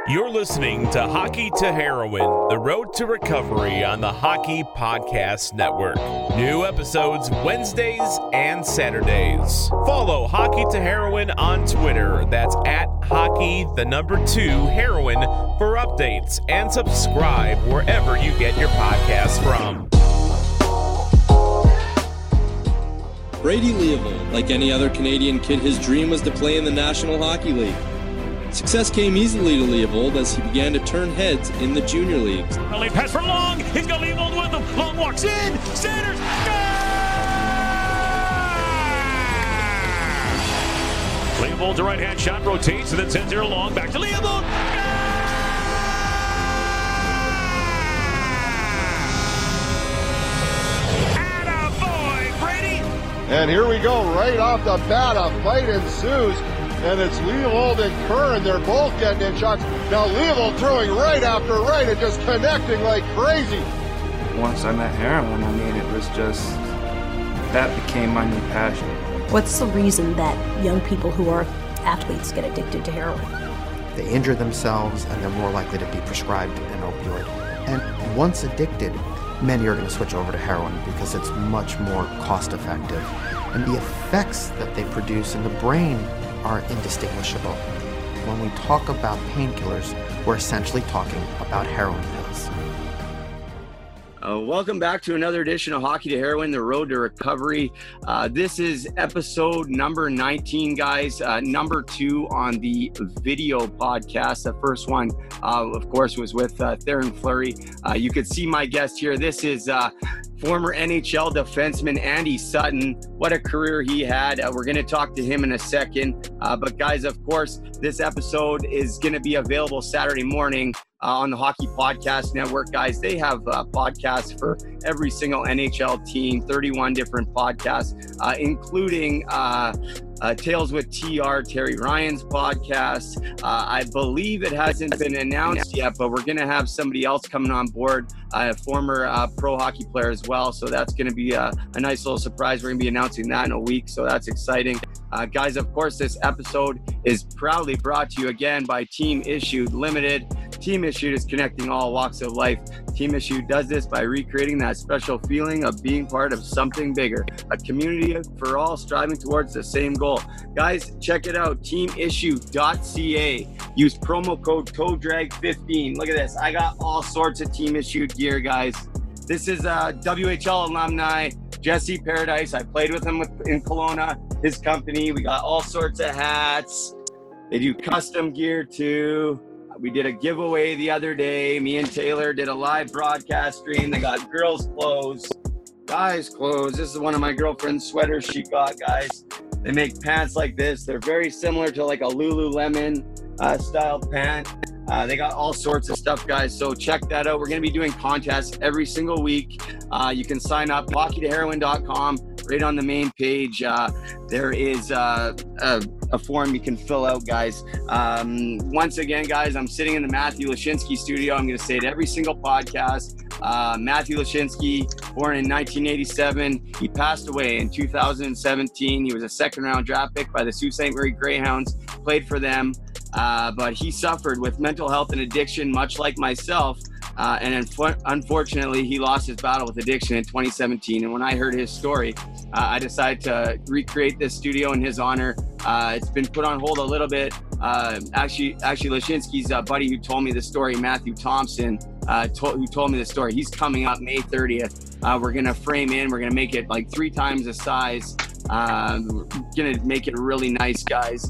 You're listening to Hockey to Heroin, the road to recovery on the Hockey Podcast Network. New episodes Wednesdays and Saturdays. Follow Hockey to Heroin on Twitter. That's at hockey2heroin for updates, and subscribe wherever you get your podcasts from. Brady Leavold, like any other Canadian kid, his dream was to play in the National Hockey League. Success came easily to Leavold as he began to turn heads in the junior leagues. A late pass for Long. He's got Leavold with him. Long walks in. Centers. Leavold's a right-hand shot, rotates, and then sends it along. Back to Leavold. Attaboy, Brady. And here we go, right off the bat, a fight ensues. And it's Leavold and Curran. They're both getting in shots. Now Leavold throwing right after right and just connecting like crazy. Once I met heroin, it was just, that became my new passion. What's the reason that young people who are athletes get addicted to heroin? They injure themselves and they're more likely to be prescribed an opioid. And once addicted, many are going to switch over to heroin because it's much more cost effective. And the effects that they produce in the brain are indistinguishable. When we talk about painkillers, we're essentially talking about heroin pills. Welcome back to another edition of Hockey to Heroin, the road to recovery. This is episode number 19, guys. Number 2 on the video podcast. The first one, of course, was with Theoren Fleury. You could see my guest here. This is former NHL defenseman Andy Sutton. What a career he had. We're going to talk to him in a second. But guys, of course, this episode is going to be available Saturday morning on the Hockey Podcast Network. Guys, they have podcasts for every single NHL team, 31 different podcasts, including Tales with TR, Terry Ryan's podcast. I believe it hasn't been announced yet, but we're going to have somebody else coming on board, a former pro hockey player as well. So that's going to be a nice little surprise. We're going to be announcing that in a week. So that's exciting. Guys, of course, this episode is proudly brought to you again by Team Issued Limited. Team Issued is connecting all walks of life. Team Issued does this by recreating that special feeling of being part of something bigger, a community for all striving towards the same goal. Guys, check it out, teamissue.ca. Use promo code CODRAG15. Look at this. I got all sorts of Team Issued gear, guys. This is WHL alumni, Jesse Paradise. I played with him in Kelowna, his company. We got all sorts of hats. They do custom gear too. We did a giveaway the other day. Me and Taylor did a live broadcast stream. They got girls' clothes, guys' clothes. This is one of my girlfriend's sweaters she got, guys. They make pants like this. They're very similar to like a Lululemon style pant. They got all sorts of stuff, guys. So check that out. We're going to be doing contests every single week. You can sign up, hockeytoheroin.com. Right on the main page, there is a form you can fill out, guys. Once again, guys, I'm sitting in the Matthew Lashinsky studio. I'm going to say it every single podcast. Matthew Lashinsky, born in 1987. He passed away in 2017. He was a second-round draft pick by the Sault Ste. Marie Greyhounds, played for them. But he suffered with mental health and addiction, much like myself. And unfortunately, he lost his battle with addiction in 2017. And when I heard his story, I decided to recreate this studio in his honor. It's been put on hold a little bit. Actually, Lashinsky's buddy who told me the story, Matthew Thompson, who told me the story, he's coming up May 30th. We're going to frame in. We're going to make it like 3 times the size. We're going to make it really nice, guys.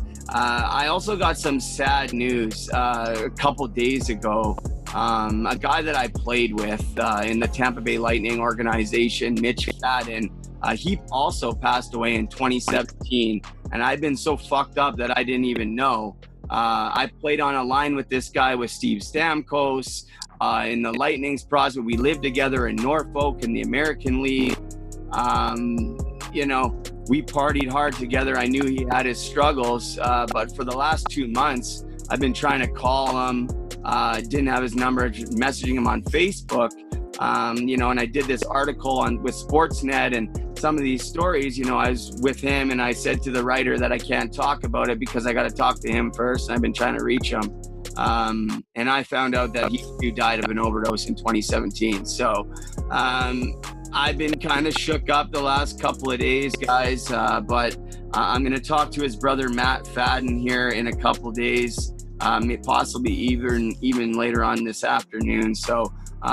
I also got some sad news a couple days ago. A guy that I played with in the Tampa Bay Lightning organization, Mitch Fadden, he also passed away in 2017. And I've been so fucked up that I didn't even know. I played on a line with this guy, with Steve Stamkos, in the Lightning's prospect. We lived together in Norfolk in the American League. We partied hard together. I knew he had his struggles, but for the last 2 months, I've been trying to call him. Didn't have his number, messaging him on Facebook. And I did this article with Sportsnet and some of these stories, I was with him and I said to the writer that I can't talk about it because I got to talk to him first. And I've been trying to reach him. And I found out that he died of an overdose in 2017. So I've been kind of shook up the last couple of days, guys, but I'm going to talk to his brother Matt Fadden here in a couple of days, possibly even later on this afternoon. So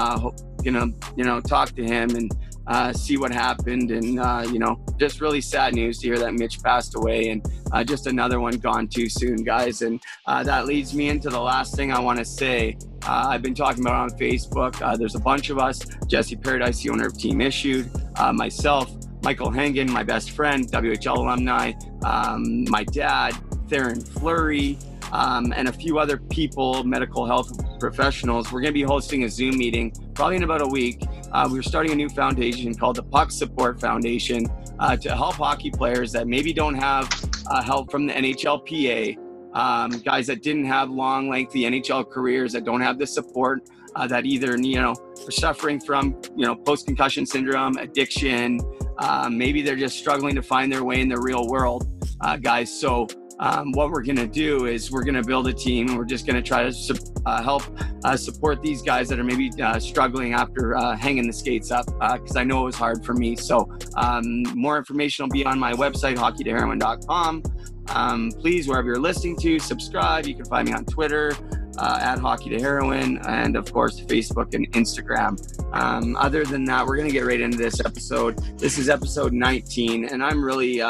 talk to him and see what happened. And just really sad news to hear that Mitch passed away, and just another one gone too soon, guys. And that leads me into the last thing I want to say. I've been talking about it on Facebook. There's a bunch of us: Jesse Paradise, the owner of Team Issued, myself, Michael Hengen, my best friend, WHL alumni, my dad, Theron Fleury, and a few other people, medical health professionals. We're going to be hosting a Zoom meeting probably in about a week. We're starting a new foundation called the Puck Support Foundation to help hockey players that maybe don't have help from the NHLPA, guys that didn't have long, lengthy NHL careers, that don't have the support, that either, are suffering from, post-concussion syndrome, addiction, maybe they're just struggling to find their way in the real world, guys. So what we're going to do is we're going to build a team, and we're just going to try to help support these guys that are maybe struggling after hanging the skates up, because I know it was hard for me. So more information will be on my website, hockeytoheroin.com. Please, wherever you're listening to, subscribe. You can find me on Twitter at Hockey to Heroin, and of course Facebook and Instagram. Other than that, we're going to get right into this episode. This is episode 19, and I'm really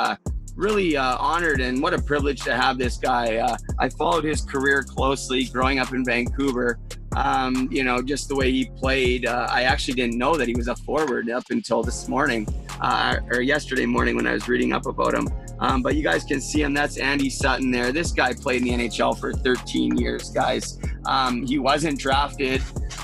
honored, and what a privilege to have this guy. I followed his career closely growing up in Vancouver. Just the way he played. I actually didn't know that he was a forward up until this morning, or yesterday morning when I was reading up about him. But you guys can see him. That's Andy Sutton there. This guy played in the NHL for 13 years, guys. He wasn't drafted.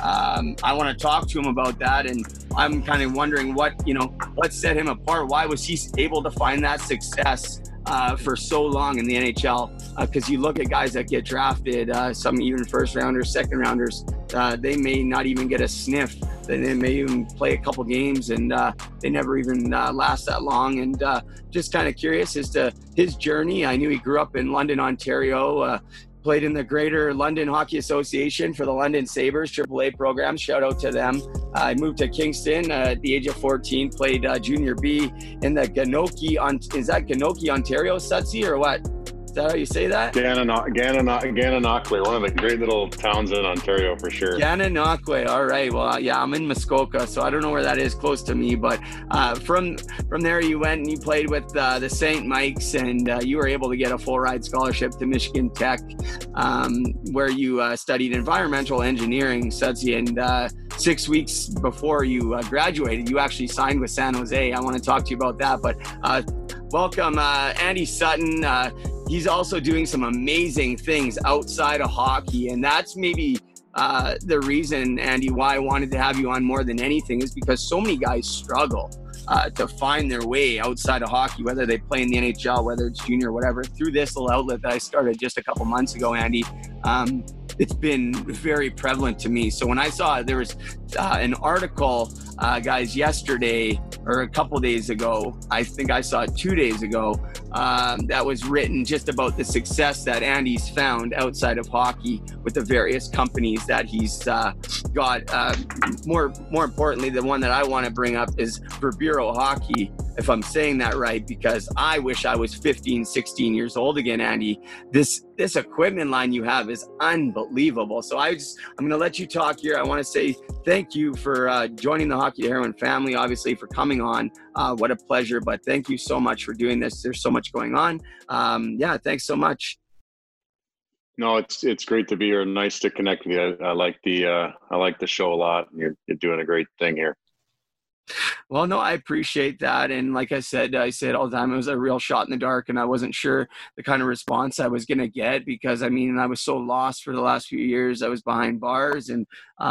I want to talk to him about that, and I'm kind of wondering what set him apart. Why was he able to find that success for so long in the NHL? Because you look at guys that get drafted, some even first rounders, second rounders, they may not even get a sniff. They may even play a couple games, and they never even last that long. And just kind of curious as to his journey. I knew he grew up in London, Ontario, played in the Greater London Hockey Association for the London Sabres AAA program. Shout out to them. I moved to Kingston at the age of 14, played Junior B in the Ganoki, is that Ganoki, Ontario, Sutsy, or what? Is that how you say that? Gananoque, one of the great little towns in Ontario for sure. Gananoque, all right. Well, yeah, I'm in Muskoka, so I don't know where that is close to me, but from there you went and you played with the St. Mikes, and you were able to get a full ride scholarship to Michigan Tech, where you studied environmental engineering, Sudsy, and 6 weeks before you graduated, you actually signed with San Jose. I want to talk to you about that, but welcome, Andy Sutton. He's also doing some amazing things outside of hockey, and that's maybe the reason, Andy, why I wanted to have you on more than anything, is because so many guys struggle to find their way outside of hockey, whether they play in the NHL, whether it's junior, whatever. Through this little outlet that I started just a couple months ago, Andy, it's been very prevalent to me. So when I saw there was an article, guys, yesterday or a couple days ago, I think I saw it 2 days ago, that was written just about the success that Andy's found outside of hockey with the various companies that he's got. More importantly, the one that I want to bring up is Verburo Hockey, if I'm saying that right, because I wish I was 15, 16 years old again, Andy. This equipment line you have is unbelievable. So I'm going to let you talk here. I want to say thank you for joining the Hockey to Heroin family, obviously for coming on. What a pleasure, but thank you so much for doing this. There's so much going on. Thanks so much. No, it's great to be here. Nice to connect with you. I like the show a lot. You're doing a great thing here. Well, no, I appreciate that. And like I say it all the time, it was a real shot in the dark, and I wasn't sure the kind of response I was going to get, because I was so lost for the last few years. I was behind bars and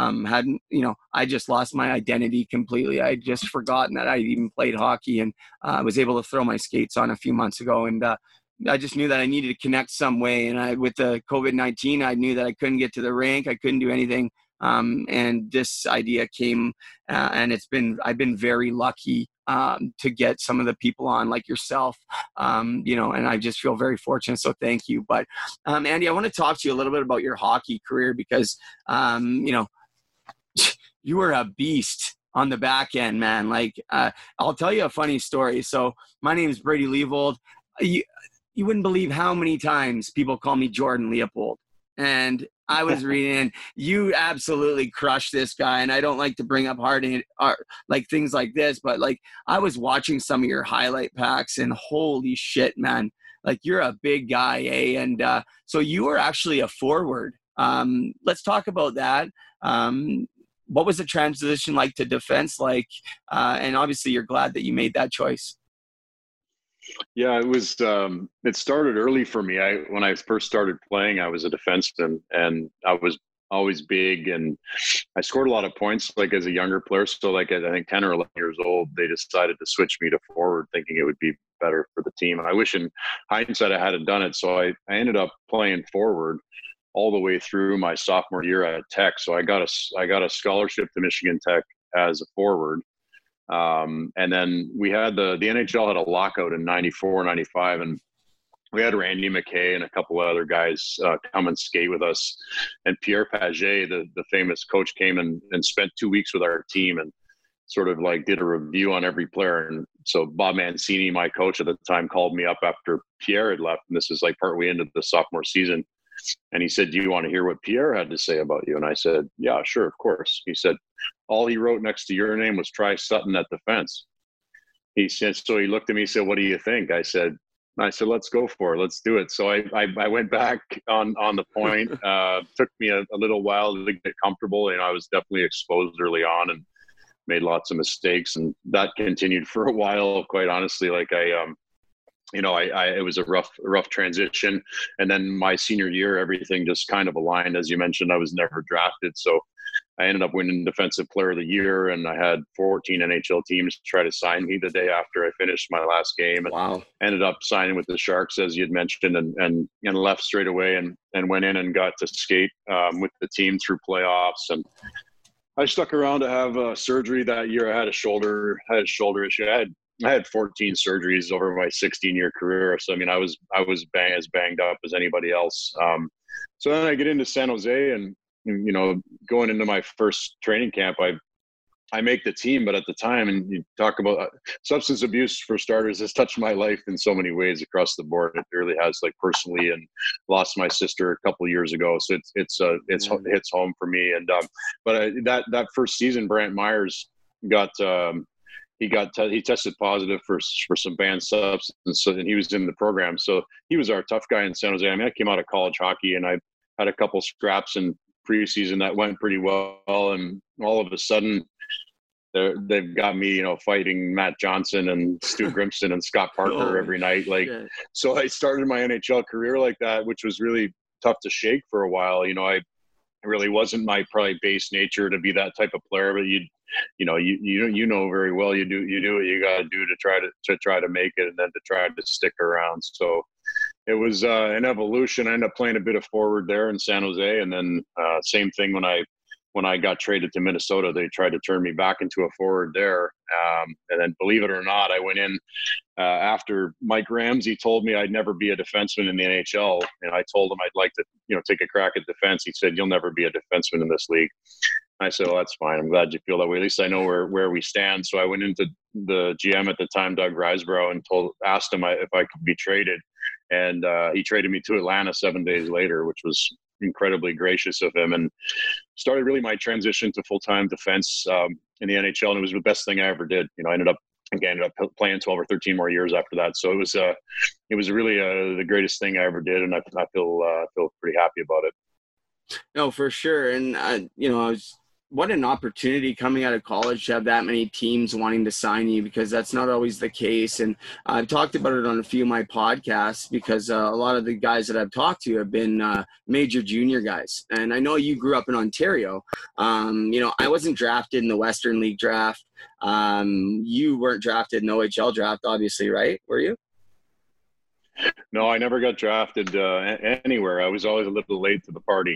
I just lost my identity completely. I had just forgotten that I even played hockey, and I was able to throw my skates on a few months ago. And I just knew that I needed to connect some way. And with the COVID-19, I knew that I couldn't get to the rink. I couldn't do anything. And this idea came, and I've been very lucky to get some of the people on like yourself, and I just feel very fortunate. So thank you. But Andy, I want to talk to you a little bit about your hockey career because, you were a beast on the back end, man. Like, I'll tell you a funny story. So my name is Brady Leavold. You wouldn't believe how many times people call me Jordan Leopold. And I was reading, you absolutely crushed this guy. And I don't like to bring up like things like this, but like I was watching some of your highlight packs and holy shit, man, like you're a big guy, eh? And so you were actually a forward. Let's talk about that. What was the transition like to defense like? And obviously you're glad that you made that choice. Yeah, it was. It started early for me. When I first started playing, I was a defenseman, and I was always big, and I scored a lot of points. Like as a younger player, so like at I think 10 or 11 years old, they decided to switch me to forward, thinking it would be better for the team. I wish, in hindsight, I hadn't done it. So I ended up playing forward all the way through my sophomore year at Tech. So I got a scholarship to Michigan Tech as a forward. And then we had the NHL had a lockout in 94, 95, and we had Randy McKay and a couple of other guys come and skate with us. And Pierre Paget, the famous coach, came and spent 2 weeks with our team and sort of like did a review on every player. And so Bob Mancini, my coach at the time, called me up after Pierre had left. And this is like partway into the sophomore season. And he said, "Do you want to hear what Pierre had to say about you?" And I said, "Yeah, sure, of course." He said, "All he wrote next to your name was try Sutton at defense." He said, so he looked at me and said, "What do you think?" I said, "Let's go for it. Let's do it." So I went back on the point. Took me a little while to get comfortable. I was definitely exposed early on and made lots of mistakes. And that continued for a while, quite honestly. Like it was a rough transition. And then my senior year, everything just kind of aligned. As you mentioned, I was never drafted. So I ended up winning Defensive Player of the Year, and I had 14 NHL teams try to sign me the day after I finished my last game. And wow. Ended up signing with the Sharks, as you had mentioned, and left straight away and went in and got to skate with the team through playoffs. And I stuck around to have surgery that year. I had a shoulder issue. I had 14 surgeries over my 16-year career. So, I was as banged up as anybody else. So then I get into San Jose and, going into my first training camp, I make the team, but at the time, and you talk about substance abuse for starters, has touched my life in so many ways across the board. It really has, like personally, and lost my sister a couple of years ago. So it hits home for me. And, but that first season, Brant Myers he tested positive for some banned substances, and he was in the program. So he was our tough guy in San Jose. I came out of college hockey, and I had a couple scraps in preseason that went pretty well. And all of a sudden, they've got me, fighting Matt Johnson and Stu Grimston and Scott Parker every night. So I started my NHL career like that, which was really tough to shake for a while. It really wasn't my probably base nature to be that type of player, but you know very well you do what you got to do to try to make it, and then to try to stick around. So it was an evolution. I ended up playing a bit of forward there in San Jose, and then same thing when I got traded to Minnesota, they tried to turn me back into a forward there. And then, believe it or not, I went in after Mike Ramsey told me I'd never be a defenseman in the NHL, and I told him I'd like to take a crack at defense. He said, "You'll never be a defenseman in this league." I said, "Well, that's fine. I'm glad you feel that way. At least I know where we stand." So I went into the GM at the time, Doug Risebrough, and asked him if I could be traded. And he traded me to Atlanta 7 days later, which was incredibly gracious of him, and started really my transition to full-time defense in the NHL. And it was the best thing I ever did. I ended up playing 12 or 13 more years after that. So it was really the greatest thing I ever did. And I feel pretty happy about it. No, for sure. And, what an opportunity coming out of college to have that many teams wanting to sign you, because that's not always the case. And I've talked about it on a few of my podcasts, because a lot of the guys that I've talked to have been major junior guys. And I know you grew up in Ontario. I wasn't drafted in the Western League draft. You weren't drafted in the OHL draft, obviously, right? Were you? No, I never got drafted anywhere. I was always a little late to the party.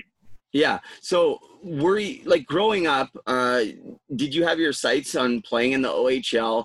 Yeah. So were you, like, growing up, did you have your sights on playing in the OHL?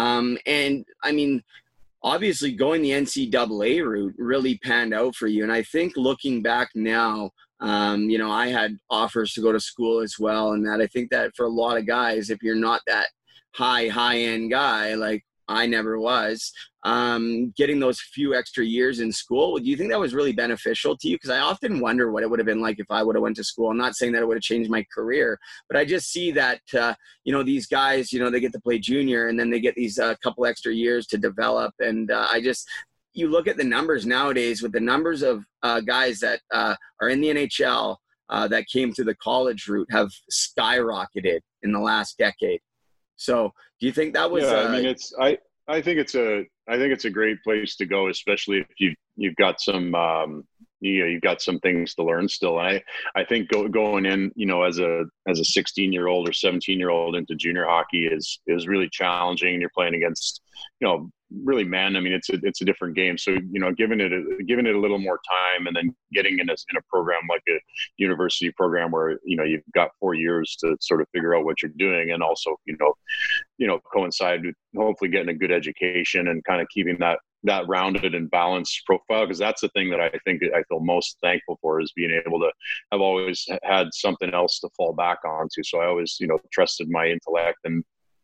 And I mean, obviously going the NCAA route really panned out for you. And I think looking back now, you know, I had offers to go to school as well. And that I think that for a lot of guys, if you're not that high end guy, like I never was, getting those few extra years in school, do you think that was really beneficial to you? Because I often wonder what it would have been like if I would have went to school. I'm not saying that it would have changed my career, but I just see that, you know, these guys, you know, they get to play junior and then they get these couple extra years to develop. And you look at the numbers nowadays with the numbers of guys that are in the NHL that came through the college route have skyrocketed in the last decade. So do you think that was? Yeah, I mean, I think it's a great place to go, especially if you've got some you've got some things to learn still. And I think going in, you know, as a 16-year-old or 17-year-old into junior hockey is really challenging. You're playing against, you know, really men. I mean, it's a different game. So, you know, giving it a little more time and then getting in a program like a university program where, you know, you've got 4 years to sort of figure out what you're doing, and also, you know, coincide with hopefully getting a good education and kind of keeping that rounded and balanced profile. Because that's the thing that I think I feel most thankful for, is being able to have always had something else to fall back onto. So I always, you know, trusted my intellect and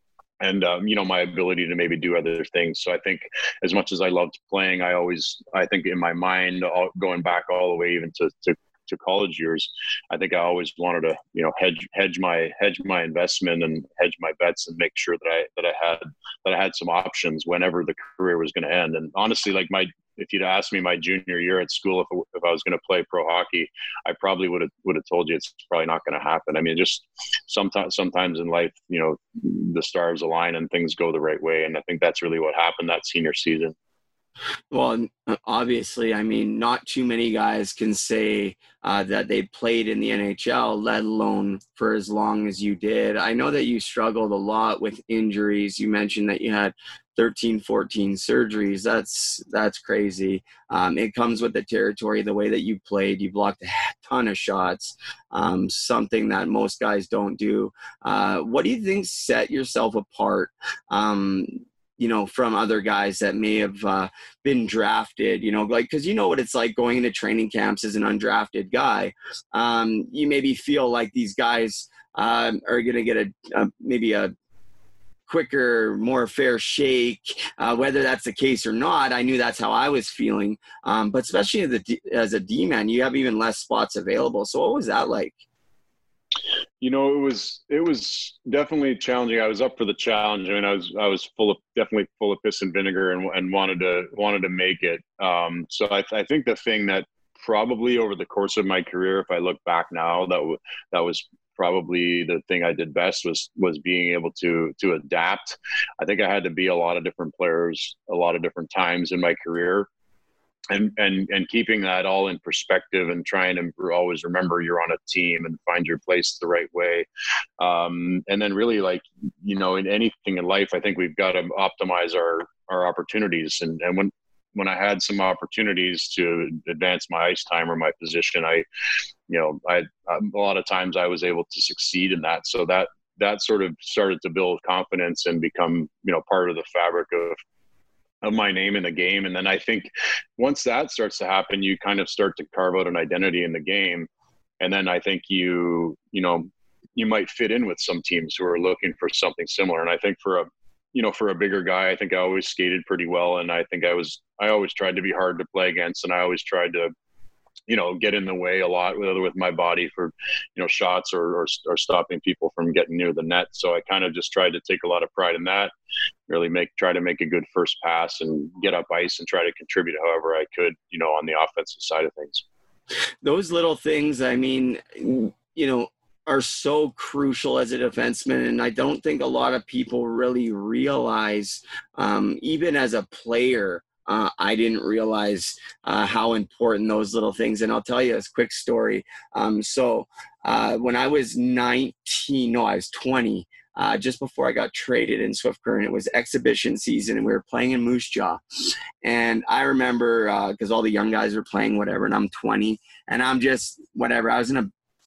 you know, my ability to maybe do other things. So I think as much as I loved playing, I think in my mind, going back all the way even to college years, I think I always wanted to, you know, hedge my investment and hedge my bets and make sure that I had some options whenever the career was going to end. And honestly, like if you'd asked me my junior year at school if I was going to play pro hockey, I probably would have told you it's probably not going to happen. I mean, just sometimes in life, you know, the stars align and things go the right way, and I think that's really what happened that senior season. Well, obviously, I mean, not too many guys can say that they played in the NHL, let alone for as long as you did. I know that you struggled a lot with injuries. You mentioned that you had 13, 14 surgeries. That's crazy. It comes with the territory, the way that you played. You blocked a ton of shots, something that most guys don't do. What do you think set yourself apart, you know, from other guys that may have been drafted, you know, like, because you know what it's like going into training camps as an undrafted guy. You maybe feel like these guys are going to get maybe a quicker, more fair shake, whether that's the case or not. I knew that's how I was feeling. But especially as a D-man, you have even less spots available. So what was that like? You know, it was definitely challenging. I was up for the challenge. I mean, I was definitely full of piss and vinegar and wanted to make it. So I think the thing that probably over the course of my career, if I look back now, that was probably the thing I did best was being able to adapt. I think I had to be a lot of different players, a lot of different times in my career. And keeping that all in perspective and trying to always remember you're on a team and find your place the right way. And then really, like, you know, in anything in life, I think we've got to optimize our opportunities. And when I had some opportunities to advance my ice time or my position, a lot of times I was able to succeed in that. So that sort of started to build confidence and become, you know, part of the fabric of my name in the game. And then I think once that starts to happen, you kind of start to carve out an identity in the game. And then I think you might fit in with some teams who are looking for something similar. And I think for a bigger guy, I think I always skated pretty well. And I think I always tried to be hard to play against. And I always tried to, you know, get in the way a lot, whether with my body for, you know, shots or stopping people from getting near the net. So I kind of just tried to take a lot of pride in that, really try to make a good first pass and get up ice and try to contribute however I could, you know, on the offensive side of things. Those little things, I mean, you know, are so crucial as a defenseman. And I don't think a lot of people really realize, even as a player, I didn't realize how important those little things. And I'll tell you a quick story. So when I was 20, just before I got traded in Swift Current, it was exhibition season and we were playing in Moose Jaw. And I remember, because all the young guys were playing whatever, and I'm 20 and I'm just whatever. I was in a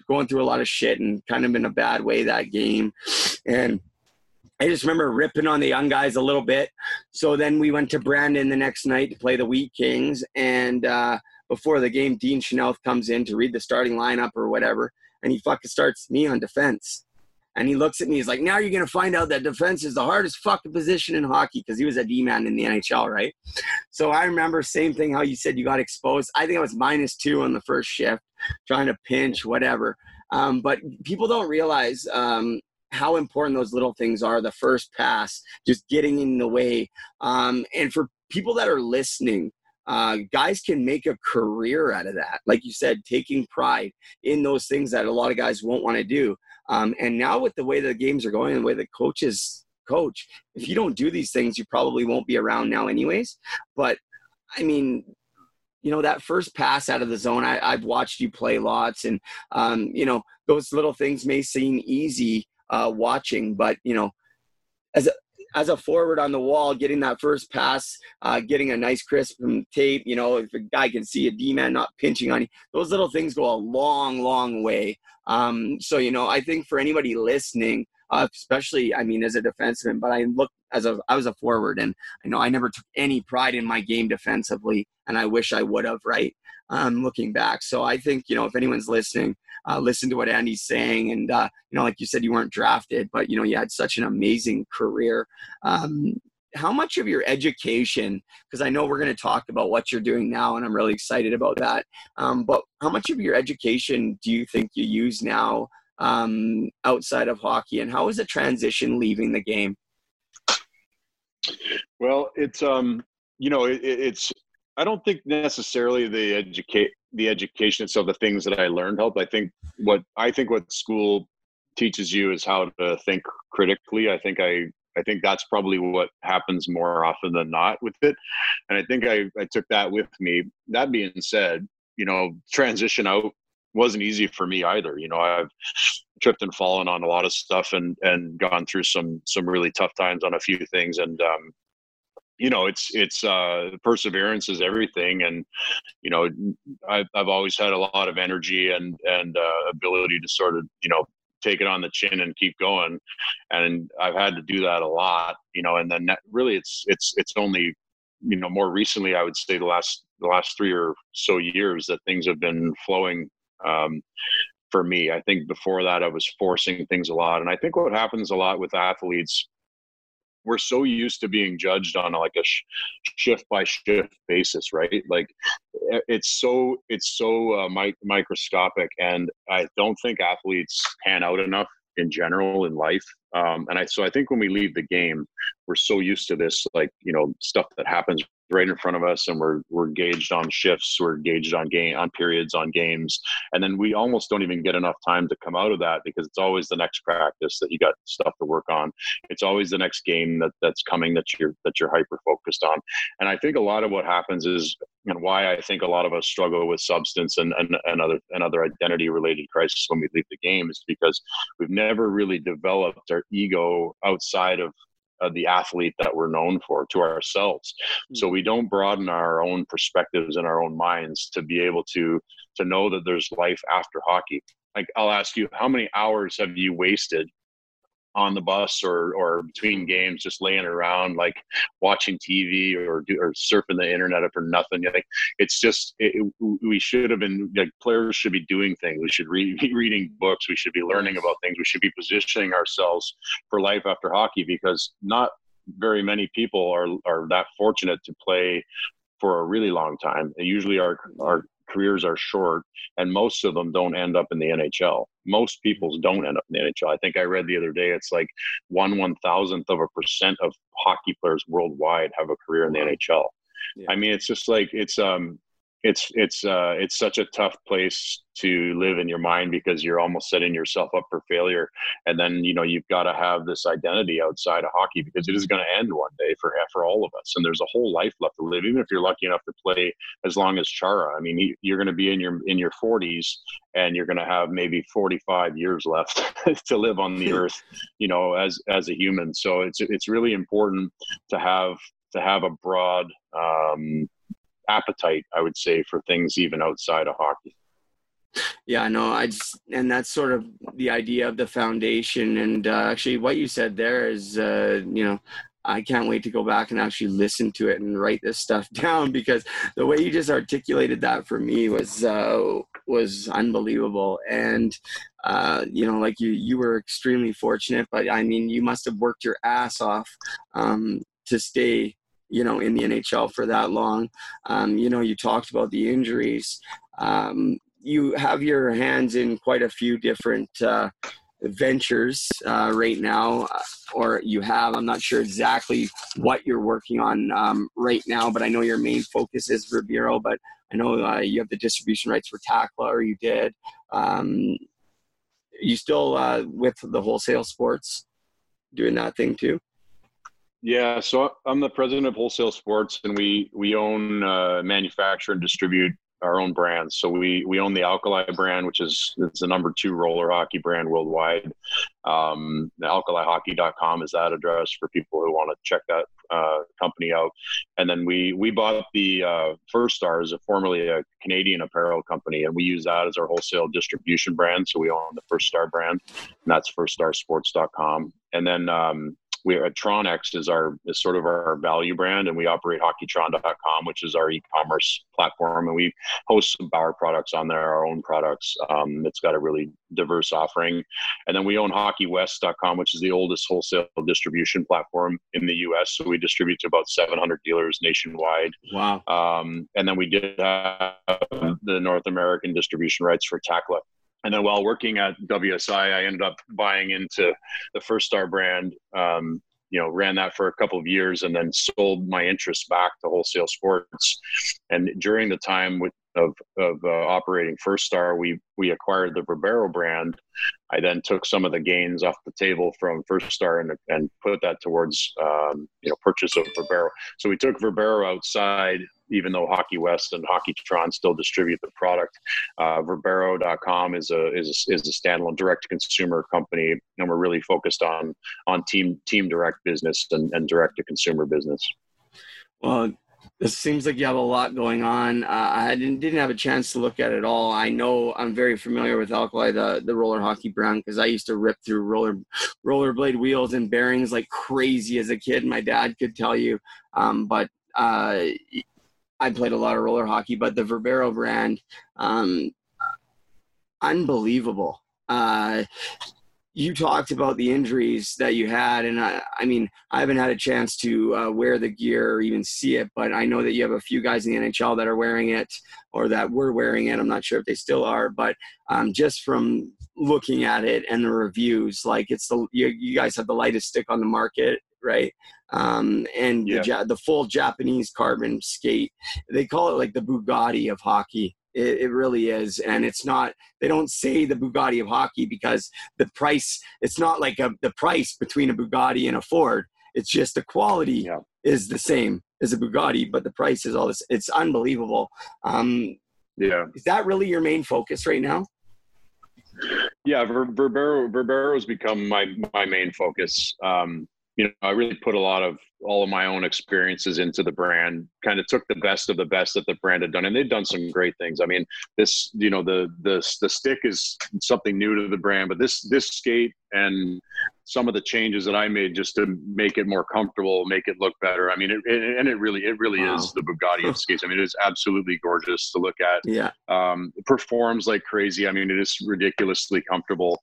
going through a lot of shit and kind of in a bad way that game. And I just remember ripping on the young guys a little bit. So then we went to Brandon the next night to play the Wheat Kings. And before the game, Dean Chanel comes in to read the starting lineup or whatever. And he fucking starts me on defense. And he looks at me, he's like, now you're going to find out that defense is the hardest fucking position in hockey, because he was a D-man in the NHL, right? So I remember, same thing, how you said you got exposed. I think I was -2 on the first shift, trying to pinch, whatever. But people don't realize how important those little things are, the first pass, just getting in the way. And for people that are listening, guys can make a career out of that. Like you said, taking pride in those things that a lot of guys won't want to do. And now with the way the games are going and the way the coaches coach, if you don't do these things, you probably won't be around now anyways. But I mean, you know, that first pass out of the zone, I've watched you play lots, and you know, those little things may seem easy watching, but you know, as a forward on the wall, getting that first pass, getting a nice crisp tape, you know, if a guy can see a D-man not pinching on you, those little things go a long, long way. So, you know, I think for anybody listening, especially, I mean, as a defenseman, but I was a forward, and I know I never took any pride in my game defensively, and I wish I would have, right? Looking back. So I think, you know, if anyone's listening, listen to what Andy's saying. And, you know, like you said, you weren't drafted, but, you know, you had such an amazing career. How much of your education, because I know we're going to talk about what you're doing now, and I'm really excited about that. But how much of your education do you think you use now outside of hockey, and how is the transition leaving the game? Well, it's, you know, it's, I don't think necessarily the education itself, the things that I learned helped. I think what school teaches you is how to think critically. I think that's probably what happens more often than not with it. And I think I took that with me. That being said, you know, transition out wasn't easy for me either. You know, I've tripped and fallen on a lot of stuff and gone through some really tough times on a few things. And, you know, it's perseverance is everything. And, you know, I've always had a lot of energy and ability to sort of, you know, take it on the chin and keep going. And I've had to do that a lot, you know, and then really it's only, you know, more recently, I would say the last 3 or so years that things have been flowing for me. I think before that I was forcing things a lot. And I think what happens a lot with athletes, we're so used to being judged on like a shift by shift basis, right? Like it's so microscopic, and I don't think athletes pan out enough in general in life. So I think when we leave the game, we're so used to this, like, you know, stuff that happens right in front of us, and we're gauged on shifts, we're gauged on periods, on games, and then we almost don't even get enough time to come out of that, because it's always the next practice that you got stuff to work on. It's always the next game that's coming that you're hyper focused on. And I think a lot of what happens is, and why I think a lot of us struggle with substance and other identity related crises when we leave the game, is because we've never really developed our ego outside of the athlete that we're known for to ourselves. So we don't broaden our own perspectives and our own minds to be able to know that there's life after hockey. Like, I'll ask you, how many hours have you wasted on the bus or between games, just laying around, like watching TV or surfing the internet for nothing? Like, it's just, we should have been, like, players should be doing things. We should be reading books. We should be learning about things. We should be positioning ourselves for life after hockey, because not very many people are that fortunate to play for a really long time. And usually our careers are short, and most of them don't end up in the NHL. Most people's don't end up in the NHL. I think I read the other day, it's like 1/1000th of a percent of hockey players worldwide have a career in the NHL. Yeah. I mean, it's just like, it's such a tough place to live in your mind, because you're almost setting yourself up for failure. And then, you know, you've got to have this identity outside of hockey, because it is going to end one day for all of us. And there's a whole life left to live, even if you're lucky enough to play as long as Chara. I mean, you're going to be in your 40s, and you're going to have maybe 45 years left to live on the earth, you know, as a human. So it's really important to have a broad appetite, I would say, for things even outside of hockey. Yeah, no, and that's sort of the idea of the foundation. And actually what you said there is, I can't wait to go back and actually listen to it and write this stuff down, because the way you just articulated that for me was unbelievable. And, like you were extremely fortunate, but I mean, you must have worked your ass off to stay, in the NHL for that long. You talked about the injuries. You have your hands in quite a few different ventures right now, or you have. I'm not sure exactly what you're working on right now, but I know your main focus is Verbero, but I know you have the distribution rights for Takla, or you did. You still with the Wholesale Sports doing that thing too? Yeah, so I'm the president of Wholesale Sports, and we own, manufacture and distribute our own brands. So we own the Alkali brand, which is the number 2 roller hockey brand worldwide. The AlkaliHockey.com is that address for people who want to check that company out. And then we bought the First Star, formerly a Canadian apparel company, and we use that as our wholesale distribution brand. So we own the First Star brand, and that's FirstStarSports.com. And then Tronex is sort of our value brand, and we operate HockeyTron.com, which is our e-commerce platform, and we host some Bauer products on there, our own products. It's got a really diverse offering. And then we own HockeyWest.com, which is the oldest wholesale distribution platform in the U.S. So we distribute to about 700 dealers nationwide. Wow. And then we did have the North American distribution rights for Takla. And then while working at WSI, I ended up buying into the First Star brand, ran that for a couple of years, and then sold my interest back to Wholesale Sports. And during the time of operating First Star, we acquired the Verbero brand. I then took some of the gains off the table from First Star and put that towards purchase of Verbero. So we took Verbero outside, even though Hockey West and HockeyTron still distribute the product. Verbero.com is a standalone direct-to-consumer company, and we're really focused on team direct business and direct-to-consumer business. Well, it seems like you have a lot going on. I didn't have a chance to look at it all. I know I'm very familiar with Alkali, the roller hockey brand, because I used to rip through rollerblade wheels and bearings like crazy as a kid. My dad could tell you. But I played a lot of roller hockey. But the Verbero brand, unbelievable. You talked about the injuries that you had, and I haven't had a chance to wear the gear or even see it, but I know that you have a few guys in the NHL that are wearing it, or that were wearing it. I'm not sure if they still are, but just from looking at it and the reviews, like you guys have the lightest stick on the market, right? The full Japanese carbon skate. They call it like the Bugatti of hockey. It really is. And it's not, they don't say the Bugatti of hockey because the price, it's not like the price between a Bugatti and a Ford. It's just the quality is the same as a Bugatti, but the price is all this. It's unbelievable. Is that really your main focus right now? Yeah, Verbero has become my main focus. I really put all of my own experiences into the brand, kind of took the best of the best that the brand had done. And they've done some great things. I mean, this, the stick is something new to the brand, but this skate and some of the changes that I made just to make it more comfortable, make it look better. I mean, it really wow. is the Bugatti of skates. I mean, it is absolutely gorgeous to look at. Yeah. It performs like crazy. I mean, it is ridiculously comfortable.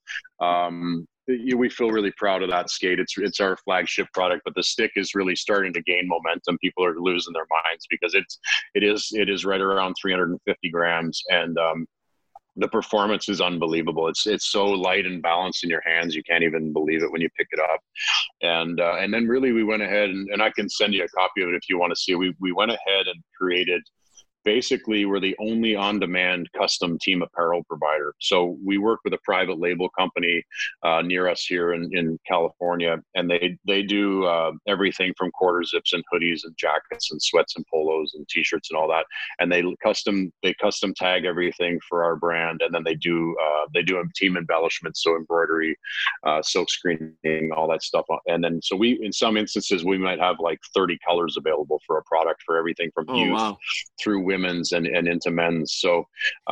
We feel really proud of that skate. It's our flagship product, but the stick is really starting to gain momentum. People are losing their minds because it is right around 350 grams, and the performance is unbelievable. It's so light and balanced in your hands, you can't even believe it when you pick it up. And then really we went ahead and I can send you a copy of it if you want to see. We went ahead and created. Basically, we're the only on-demand custom team apparel provider. So we work with a private label company near us here in California, and they do everything from quarter zips and hoodies and jackets and sweats and polos and t-shirts and all that. And they custom tag everything for our brand, and then they do team embellishments, so embroidery, silk screening, all that stuff. And then so in some instances we might have like 30 colors available for a product, for everything from youth through women's and into men's. So,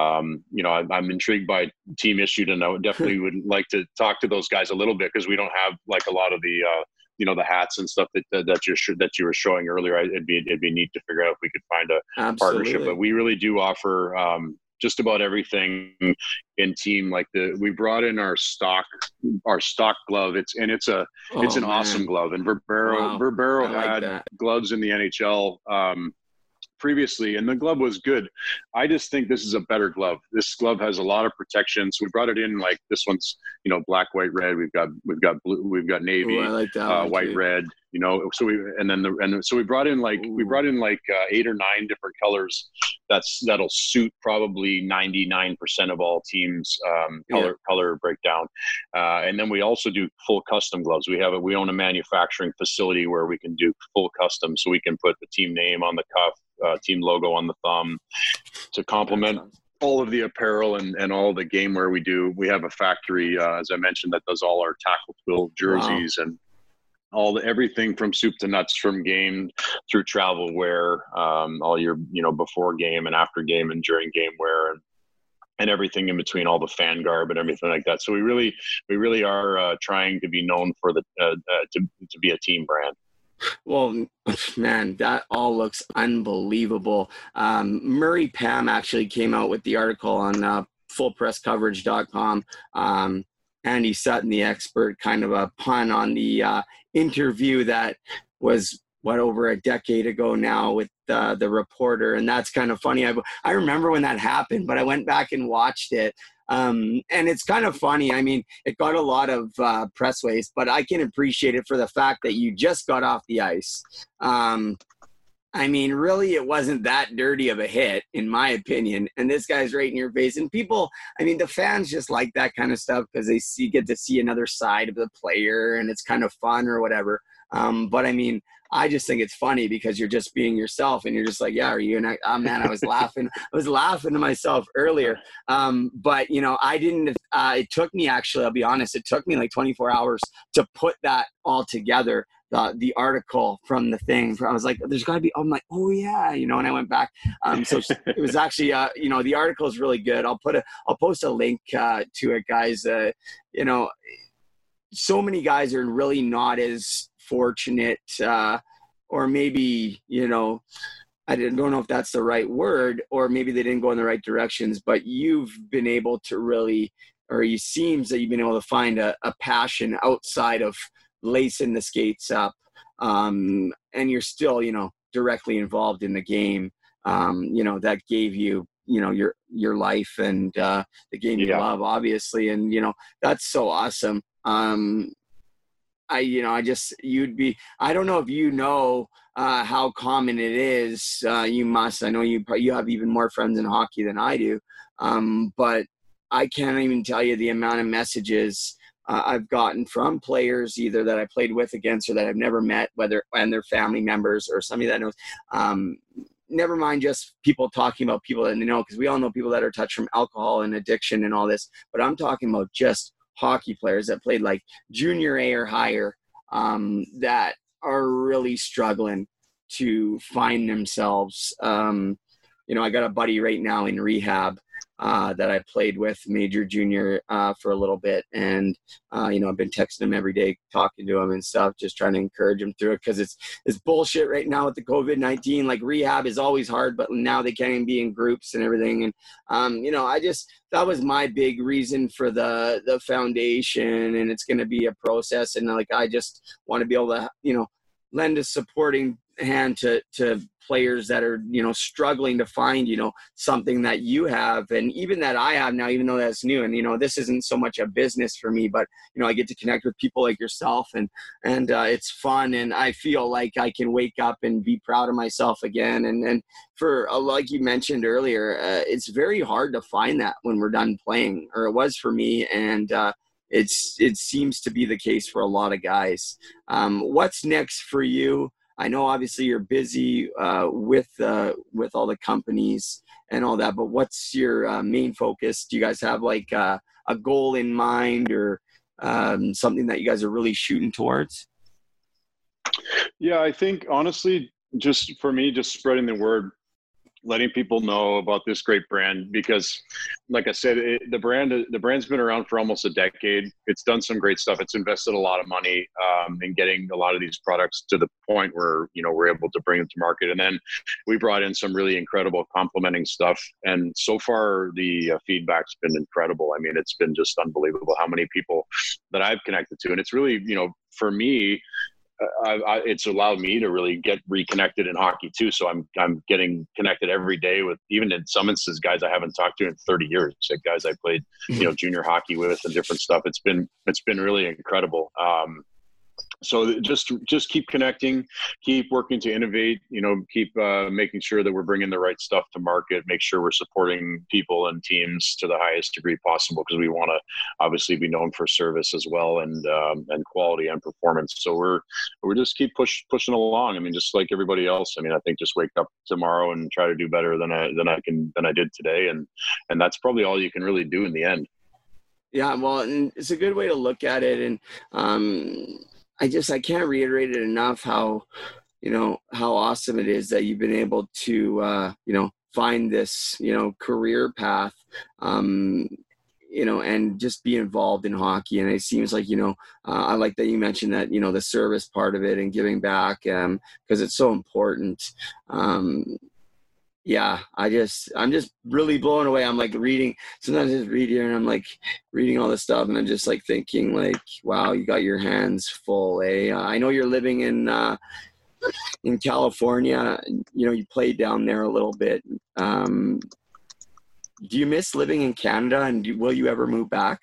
I'm intrigued by Team Issued, and I definitely would like to talk to those guys a little bit, because we don't have like a lot of the, the hats and stuff that you were showing earlier. It'd be neat to figure out if we could find a partnership. But we really do offer just about everything in team. Like we brought in our stock glove. It's an awesome glove. And Verbero had gloves in the NHL previously, and the glove was good. I just think this is a better glove. This glove has a lot of protection. So we brought it in, like this one's, black, white, red. We've got blue, we've got navy, white, red, so we brought in like 8 or 9 different colors that'll suit probably 99% of all teams color breakdown. And then we also do full custom gloves. We own a manufacturing facility where we can do full custom, so we can put the team name on the cuff, team logo on the thumb, to complement all of the apparel and all the game wear we do. We have a factory, as I mentioned, that does all our tackle twill jerseys and everything from soup to nuts, from game through travel wear, all your, before game and after game and during game wear, and everything in between, all the fan garb and everything like that. So we really are trying to be known for to be a team brand. Well, man, that all looks unbelievable. Murray Pam actually came out with the article on fullpresscoverage.com. Andy Sutton, the expert, kind of a pun on the interview that was over a decade ago now with the reporter. And that's kind of funny. I remember when that happened, but I went back and watched it. And it's kind of funny. I mean, it got a lot of press waste, but I can appreciate it for the fact that you just got off the ice. I mean, really, it wasn't that dirty of a hit, in my opinion. And this guy's right in your face. And people, I mean, the fans just like that kind of stuff because they get to see another side of the player, and it's kind of fun or whatever. But I mean, I just think it's funny because you're just being yourself, and you're just like, yeah, are you? And I was laughing. I was laughing to myself earlier. But I didn't. It took me, actually, I'll be honest, it took me like 24 hours to put that all together. The article from the thing. I was like, there's got to be. I'm like, oh yeah, and I went back. So it was actually, the article is really good. I'll post a link to it, guys. So many guys are really not as fortunate, or maybe, I don't know if that's the right word, or maybe they didn't go in the right directions, but you've been able to really, or it seems that you've been able to find a passion outside of lacing the skates up, and you're still, directly involved in the game, that gave you, your life and the game you love, obviously. And, that's so awesome. I don't know if how common it is. You must. I know you have even more friends in hockey than I do. But I can't even tell you the amount of messages I've gotten from players, either that I played with, against, or that I've never met, and their family members or somebody that knows. Never mind just people talking about people that they know, because we all know people that are touched from alcohol and addiction and all this. But I'm talking about just hockey players that played like junior A or higher, that are really struggling to find themselves. I got a buddy right now in rehab that I played with, major, junior, for a little bit. And, I've been texting him every day, talking to him and stuff, just trying to encourage him through it. Cause it's bullshit right now with the COVID-19, like rehab is always hard, but now they can't even be in groups and everything. And, that was my big reason for the foundation, and it's going to be a process. And I just want to be able to, lend a supporting hand to players that are, struggling to find, something that you have, and even that I have now, even though that's new. And, this isn't so much a business for me, but, I get to connect with people like yourself, and it's fun. And I feel like I can wake up and be proud of myself again. And for, like you mentioned earlier, it's very hard to find that when we're done playing, or it was for me. And, it seems to be the case for a lot of guys. What's next for you? I know obviously you're busy with all the companies and all that, but what's your main focus? Do you guys have like a goal in mind, or something that you guys are really shooting towards? Yeah, I think honestly, just for me, just spreading the word letting people know about this great brand, because like I said, the brand's been around for almost a decade. It's done some great stuff. It's invested a lot of money in getting a lot of these products to the point where, you know, we're able to bring them to market. And then we brought in some really incredible complementing stuff. And so far the feedback's been incredible. I mean, it's been just unbelievable how many people that I've connected to. And it's really, you know, for me, it's allowed me to really get reconnected in hockey too. So I'm getting connected every day with, even in some instances, guys I haven't talked to in 30 years, like guys I played, you know, junior hockey with and different stuff. It's been really incredible. So just keep connecting, keep working to innovate, you know, keep making sure that we're bringing the right stuff to market, make sure we're supporting people and teams to the highest degree possible, because we want to obviously be known for service as well, and quality and performance. So we're just keep pushing along. I mean, just like everybody else. I mean, I think just wake up tomorrow and try to do better than I did today, and that's probably all you can really do in the end. Yeah, well, and it's a good way to look at it, and I can't reiterate it enough how awesome it is that you've been able to, find this, career path, and just be involved in hockey. And it seems like, I like that you mentioned that, the service part of it and giving back, because it's so important. Yeah, I'm just really blown away. I'm like sometimes I just read here and I'm like reading all this stuff and I'm just like thinking like, wow, you got your hands full, eh? I know you're living in California, you played down there a little bit. Do you miss living in Canada, and will you ever move back?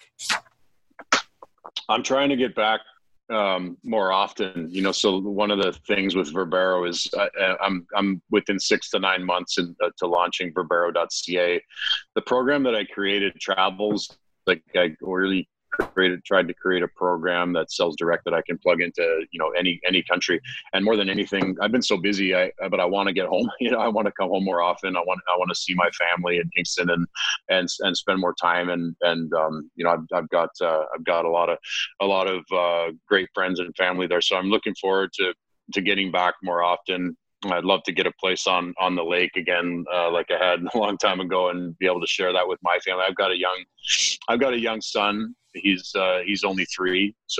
I'm trying to get back more often, so one of the things with Verbero is I'm within 6 to 9 months to launching Verbero.ca. The program that I created travels, like I really tried to create a program that sells direct that I can plug into, any country. And more than anything, I've been so busy, but I want to get home. I want to come home more often. I want to see my family in Kingston and spend more time. And I've got a lot of great friends and family there. So I'm looking forward to getting back more often. I'd love to get a place on the lake again, like I had a long time ago, and be able to share that with my family. I've got a young son. He's only 3, so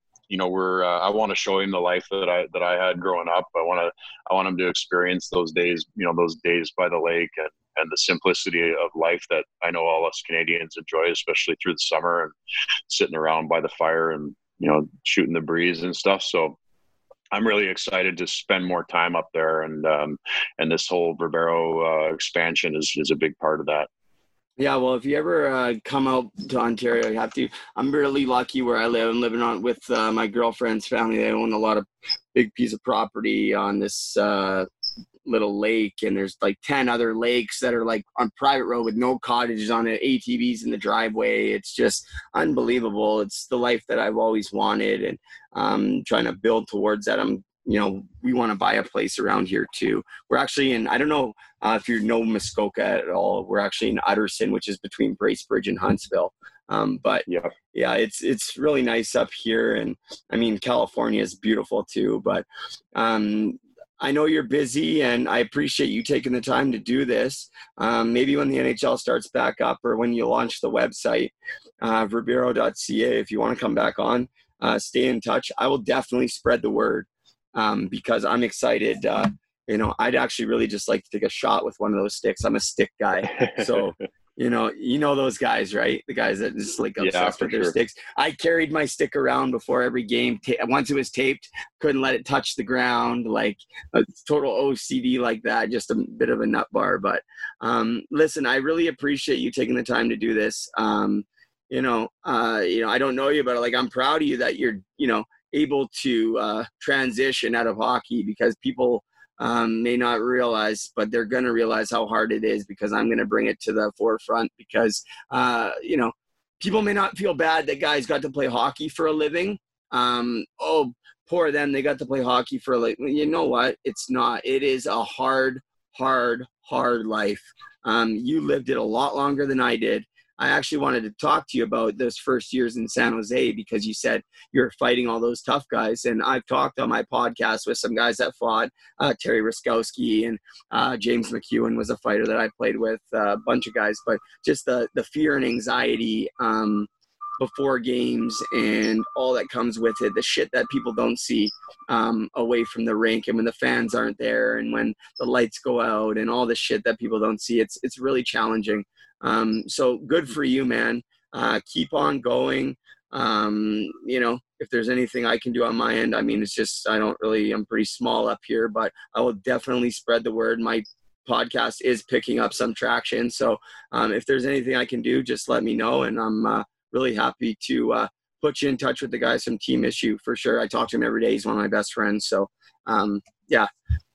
I want to show him the life that I had growing up. I want him to experience those days, those days by the lake and the simplicity of life that I know all us Canadians enjoy, especially through the summer and sitting around by the fire and shooting the breeze and stuff. So I'm really excited to spend more time up there, and this whole Verbero expansion is a big part of that. Yeah, well, if you ever come out to Ontario, you have to. I'm really lucky where I live. I'm living with my girlfriend's family. They own a lot of big piece of property on this little lake, and there's like 10 other lakes that are like on private road with no cottages on it, ATVs in the driveway. It's just unbelievable. It's the life that I've always wanted, and I'm trying to build towards that. We want to buy a place around here too. We're actually in, I don't know if you know Muskoka at all. We're actually in Utterson, which is between Bracebridge and Huntsville. But yeah, it's really nice up here. And I mean, California is beautiful too, but I know you're busy, and I appreciate you taking the time to do this. Maybe when the NHL starts back up, or when you launch the website, Verbero.ca, if you want to come back on, stay in touch. I will definitely spread the word, because I'm excited. I'd actually really just like to take a shot with one of those sticks. I'm a stick guy. So, those guys, right? The guys that just like obsessed with their sticks. I carried my stick around before every game. Once it was taped, couldn't let it touch the ground, like a total OCD like that, just a bit of a nut bar. But listen, I really appreciate you taking the time to do this. I don't know you, but like, I'm proud of you that you're, able to transition out of hockey, because people may not realize, but they're going to realize how hard it is, because I'm going to bring it to the forefront, because, people may not feel bad that guys got to play hockey for a living. Oh, poor them. They got to play hockey for a living. You know what? It's not. It is a hard life. You lived it a lot longer than I did. I actually wanted to talk to you about those first years in San Jose, because you said you're fighting all those tough guys. And I've talked on my podcast with some guys that fought, Terry Ruskowski, and James McEwen was a fighter that I played with, a bunch of guys. But just the fear and anxiety before games and all that comes with it, the shit that people don't see away from the rink, and when the fans aren't there, and when the lights go out, and all the shit that people don't see, it's really challenging. So good for you, man. Keep on going. If there's anything I can do on my end, I mean, it's just, I'm pretty small up here, but I will definitely spread the word. My podcast is picking up some traction. So if there's anything I can do, just let me know. And I'm really happy to put you in touch with the guys from Team Issue for sure. I talk to him every day. He's one of my best friends. So yeah.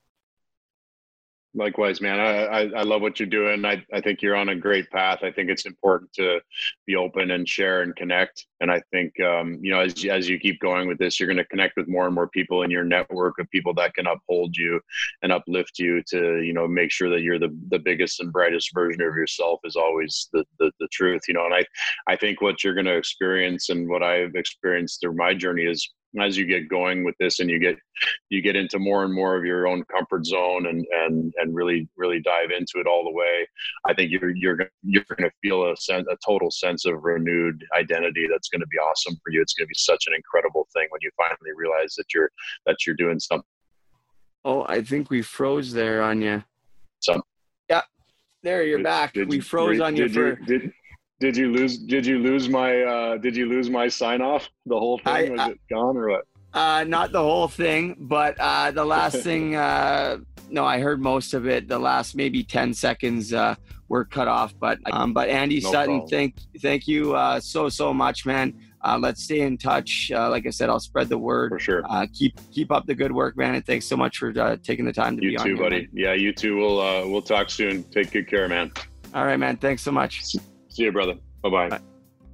Likewise, man. I love what you're doing. I think you're on a great path. I think it's important to be open and share and connect. And I think, as you keep going with this, you're going to connect with more and more people in your network of people that can uphold you and uplift you to, make sure that you're the biggest and brightest version of yourself is always the truth, And I think what you're going to experience and what I've experienced through my journey is, as you get going with this and you get into more and more of your own comfort zone and really dive into it all the way, I think you're going to feel a total sense of renewed identity that's going to be awesome for you. It's going to be such an incredible thing when you finally realize that you're doing something. Oh, I think we froze there on you. Yeah, there you're back. We froze on you for. Did you lose my sign off? The whole thing, was it gone or what? Not the whole thing, but the last thing, no, I heard most of it. The last maybe 10 seconds were cut off, but Andy Sutton, thank you so much, man. Let's stay in touch. Like I said, I'll spread the word. For sure. Keep up the good work, man, and thanks so much for taking the time to be on. You too, buddy. Man. Yeah, you too. We'll talk soon. Take good care, man. All right, man. Thanks so much. See you, brother. Bye-bye. Bye.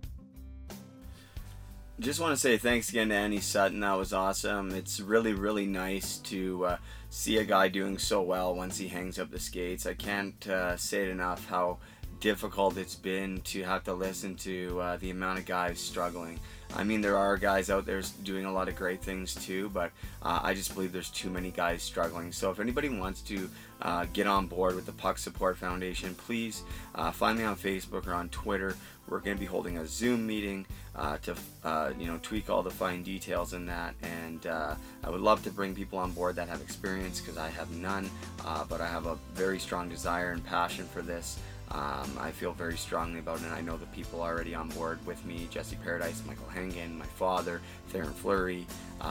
Just want to say thanks again to Andy Sutton. That was awesome. It's really, really nice to see a guy doing so well once he hangs up the skates. I can't say it enough how difficult it's been to have to listen to the amount of guys struggling. I mean, there are guys out there doing a lot of great things too, but I just believe there's too many guys struggling. So if anybody wants to get on board with the Puck Support Foundation, please find me on Facebook or on Twitter. We're going to be holding a Zoom meeting to tweak all the fine details in that, and I would love to bring people on board that have experience, because I have none, but I have a very strong desire and passion for this. I feel very strongly about it, and I know the people already on board with me: Jesse Paradise, Michael Hengen, my father, Theron Fleury.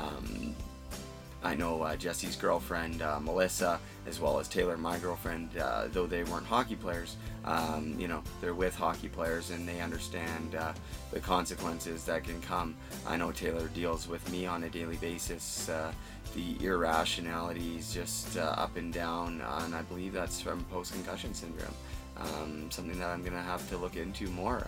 I know Jesse's girlfriend, Melissa, as well as Taylor, my girlfriend, though they weren't hockey players. They're with hockey players, and they understand the consequences that can come. I know Taylor deals with me on a daily basis. The irrationalities just up and down, and I believe that's from post-concussion syndrome. Something that I'm going to have to look into more.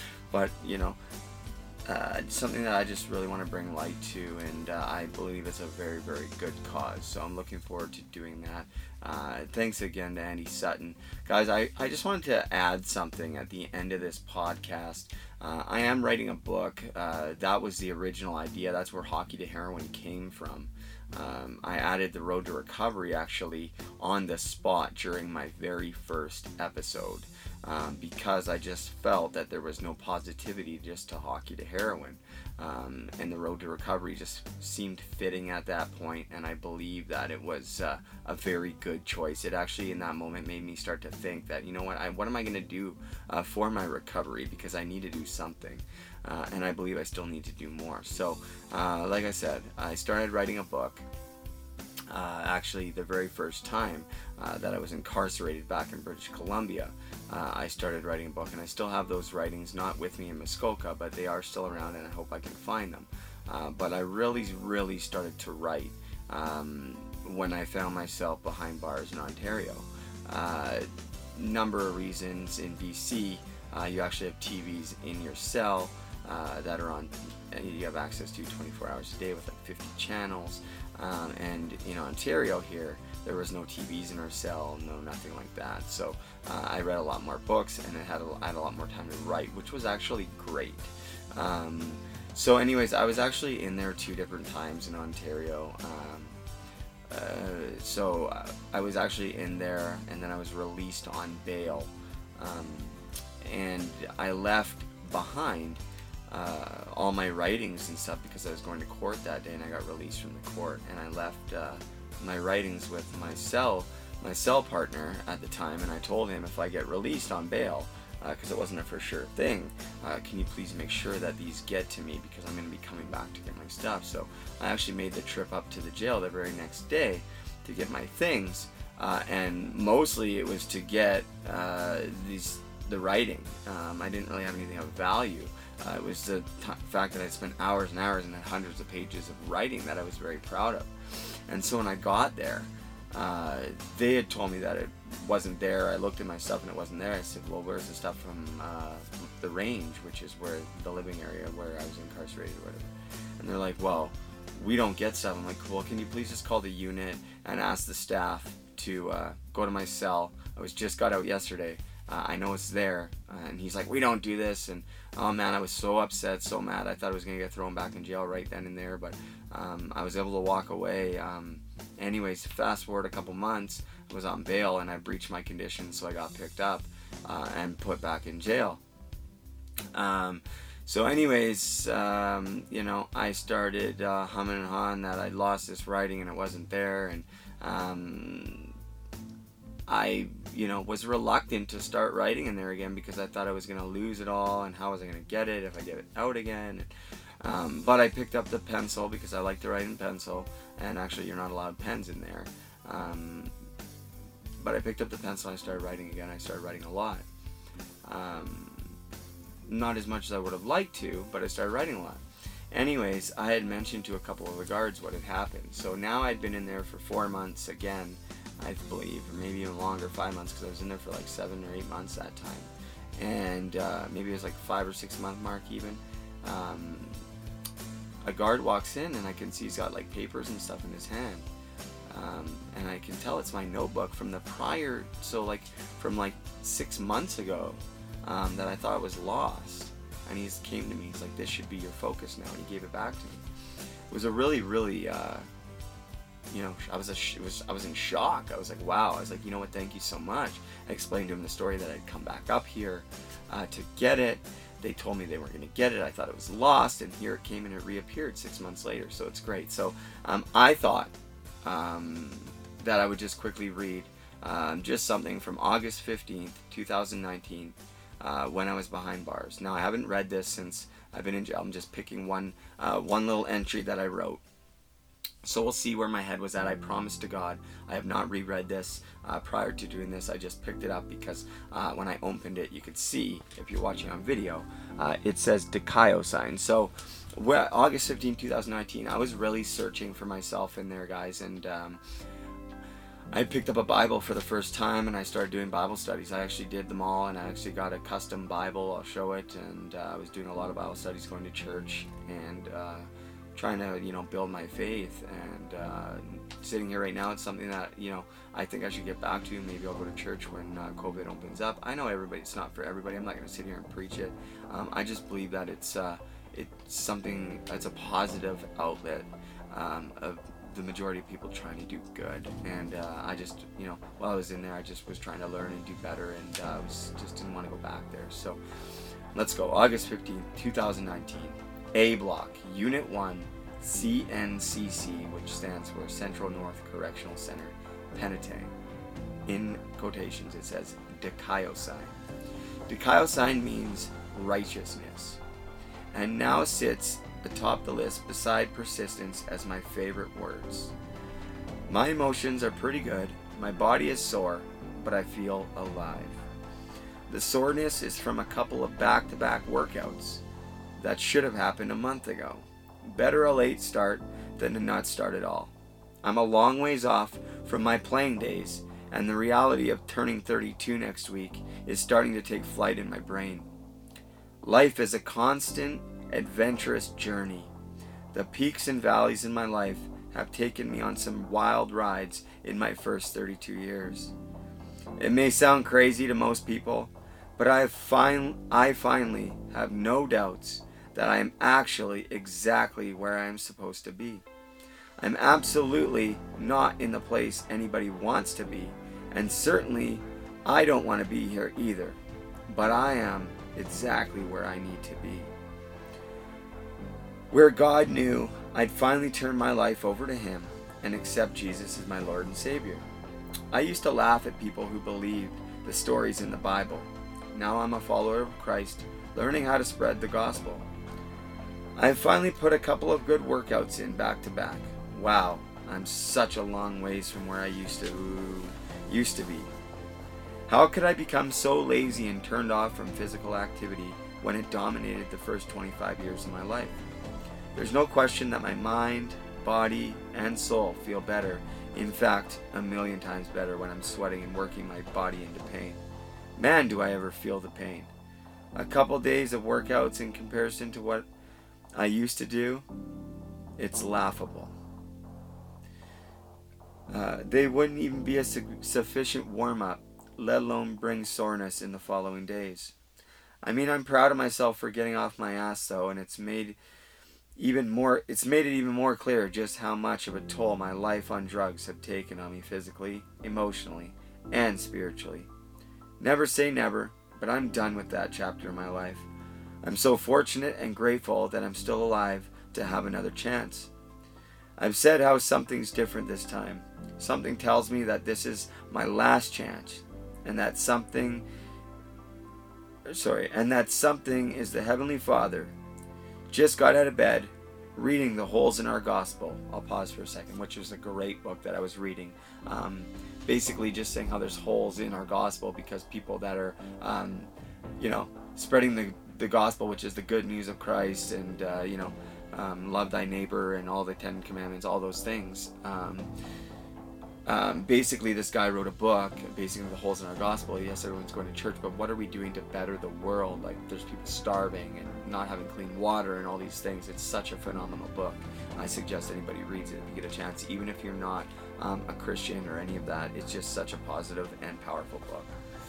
Something that I just really want to bring light to, and I believe it's a very, very good cause. So I'm looking forward to doing that. Thanks again to Andy Sutton. Guys, I just wanted to add something at the end of this podcast. I am writing a book. That was the original idea. That's where Hockey to Heroin came from. I added the Road to Recovery actually on the spot during my very first episode, because I just felt that there was no positivity just to Hockey to Heroin, and the Road to Recovery just seemed fitting at that point, and I believe that it was a very good choice. It actually in that moment made me start to think that, what am I going to do for my recovery, because I need to do something. And I believe I still need to do more. So, like I said, I started writing a book. Actually, the very first time that I was incarcerated back in British Columbia, I started writing a book, and I still have those writings not with me in Muskoka, but they are still around, and I hope I can find them. But I really, really started to write when I found myself behind bars in Ontario. Number of reasons. In BC, you actually have TVs in your cell. that are on, you have access to 24 hours a day with like 50 channels. And in Ontario here, there was no TVs in our cell, nothing like that. So I read a lot more books, and I had a lot more time to write, which was actually great. So anyways, I was actually in there 2 different times in Ontario. So I was actually in there, and then I was released on bail. And I left behind all my writings and stuff because I was going to court that day, and I got released from the court, and I left my writings with my cell partner at the time, and I told him, if I get released on bail, because it wasn't a for sure thing, can you please make sure that these get to me, because I'm going to be coming back to get my stuff. So I actually made the trip up to the jail the very next day to get my things, and mostly it was to get the writing. I didn't really have anything of value. It was the fact that I spent hours and hours and had hundreds of pages of writing that I was very proud of. And so when I got there, they had told me that it wasn't there. I looked at my stuff and it wasn't there. I said, well, where's the stuff from the range, which is where the living area where I was incarcerated or whatever. And they're like, well, we don't get stuff. I'm like, well, can you please just call the unit and ask the staff to go to my cell? I just got out yesterday. I know it's there. And he's like, we don't do this. And oh man, I was so upset, so mad. I thought I was going to get thrown back in jail right then and there, but I was able to walk away. Anyways, fast forward a couple months, I was on bail and I breached my conditions, so I got picked up and put back in jail. So anyways, I started humming and hawing that I'd lost this writing and it wasn't there, and I was reluctant to start writing in there again because I thought I was going to lose it all, and how was I going to get it if I gave it out again? But I picked up the pencil because I like to write in pencil, and actually you're not allowed pens in there. But I picked up the pencil and I started writing again. I started writing a lot. Not as much as I would have liked to, but I started writing a lot. Anyways, I had mentioned to a couple of the guards what had happened. So now I'd been in there for 4 months again, I believe, or maybe even longer, 5 months, because I was in there for like 7 or 8 months that time. And maybe it was like 5 or 6 month mark even. A guard walks in and I can see he's got like papers and stuff in his hand. And I can tell it's my notebook from the prior, so like from like 6 months ago, that I thought was lost. And he came to me, he's like, this should be your focus now. And he gave it back to me. It was a really, really, I was in shock. I was like, wow. I was like, you know what, thank you so much. I explained to him the story that I'd come back up here to get it. They told me they weren't going to get it. I thought it was lost, and here it came and it reappeared 6 months later, so it's great. So I thought that I would just quickly read just something from August 15th, 2019, when I was behind bars. Now, I haven't read this since I've been in jail. I'm just picking one little entry that I wrote. So we'll see where my head was at. I promise to God, I have not reread this prior to doing this. I just picked it up because when I opened it, you could see, if you're watching on video, it says Dikaiosine. So August 15, 2019, I was really searching for myself in there, guys, and I picked up a Bible for the first time and I started doing Bible studies. I actually did them all, and I actually got a custom Bible. I'll show it, and I was doing a lot of Bible studies, going to church, and trying to build my faith, and sitting here right now, it's something that I think I should get back to. Maybe I'll go to church when COVID opens up. I know it's not for everybody. I'm not going to sit here and preach it. I just believe that it's something that's a positive outlet of the majority of people trying to do good, and I just while I was in there, I just was trying to learn and do better, and I just didn't want to go back there. So let's go. August 15th, 2019. A Block, Unit 1, CNCC, which stands for Central North Correctional Center, Penetang. In quotations, it says Dikaiosine. Dikaiosine means righteousness, and now sits atop the list beside persistence as my favorite words. My emotions are pretty good, my body is sore, but I feel alive. The soreness is from a couple of back-to-back workouts that should have happened a month ago. Better a late start than to not start at all. I'm a long ways off from my playing days, and the reality of turning 32 next week is starting to take flight in my brain. Life is a constant adventurous journey. The peaks and valleys in my life have taken me on some wild rides in my first 32 years. It may sound crazy to most people, but I finally have no doubts that I am actually exactly where I am supposed to be. I'm absolutely not in the place anybody wants to be, and certainly I don't want to be here either, but I am exactly where I need to be. Where God knew I'd finally turn my life over to Him and accept Jesus as my Lord and Savior. I used to laugh at people who believed the stories in the Bible. Now I'm a follower of Christ, learning how to spread the gospel. I've finally put a couple of good workouts in back to back. Wow, I'm such a long ways from where I used to be. How could I become so lazy and turned off from physical activity when it dominated the first 25 years of my life? There's no question that my mind, body, and soul feel better. In fact, 1,000,000 times better when I'm sweating and working my body into pain. Man, do I ever feel the pain. A couple days of workouts in comparison to what I used to do, it's laughable. They wouldn't even be a sufficient warm-up, let alone bring soreness in the following days. I mean, I'm proud of myself for getting off my ass though, and it's made it even more clear just how much of a toll my life on drugs have taken on me physically, emotionally, and spiritually. Never say never, but I'm done with that chapter of my life. I'm so fortunate and grateful that I'm still alive to have another chance. I've said how something's different this time. Something tells me that this is my last chance, and that something is the Heavenly Father. Just got out of bed, reading The Holes in Our Gospel. I'll pause for a second, which was a great book that I was reading. Basically just saying how there's holes in our gospel because people that are, spreading the gospel, which is the good news of Christ, and, love thy neighbor and all the 10 commandments, all those things. Basically this guy wrote a book, basically The Holes in Our Gospel. Yes, everyone's going to church, but what are we doing to better the world? Like, there's people starving and not having clean water and all these things. It's such a phenomenal book. I suggest anybody reads it if you get a chance, even if you're not a Christian or any of that. It's just such a positive and powerful book.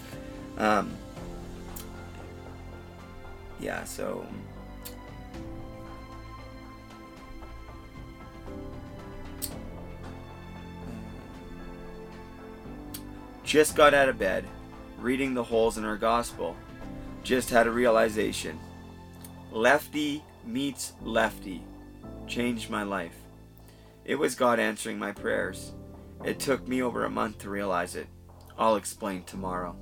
Just got out of bed, reading The Holes in Our Gospel. Just had a realization. Lefty meets lefty changed my life. It was God answering my prayers. It took me over a month to realize it. I'll explain tomorrow.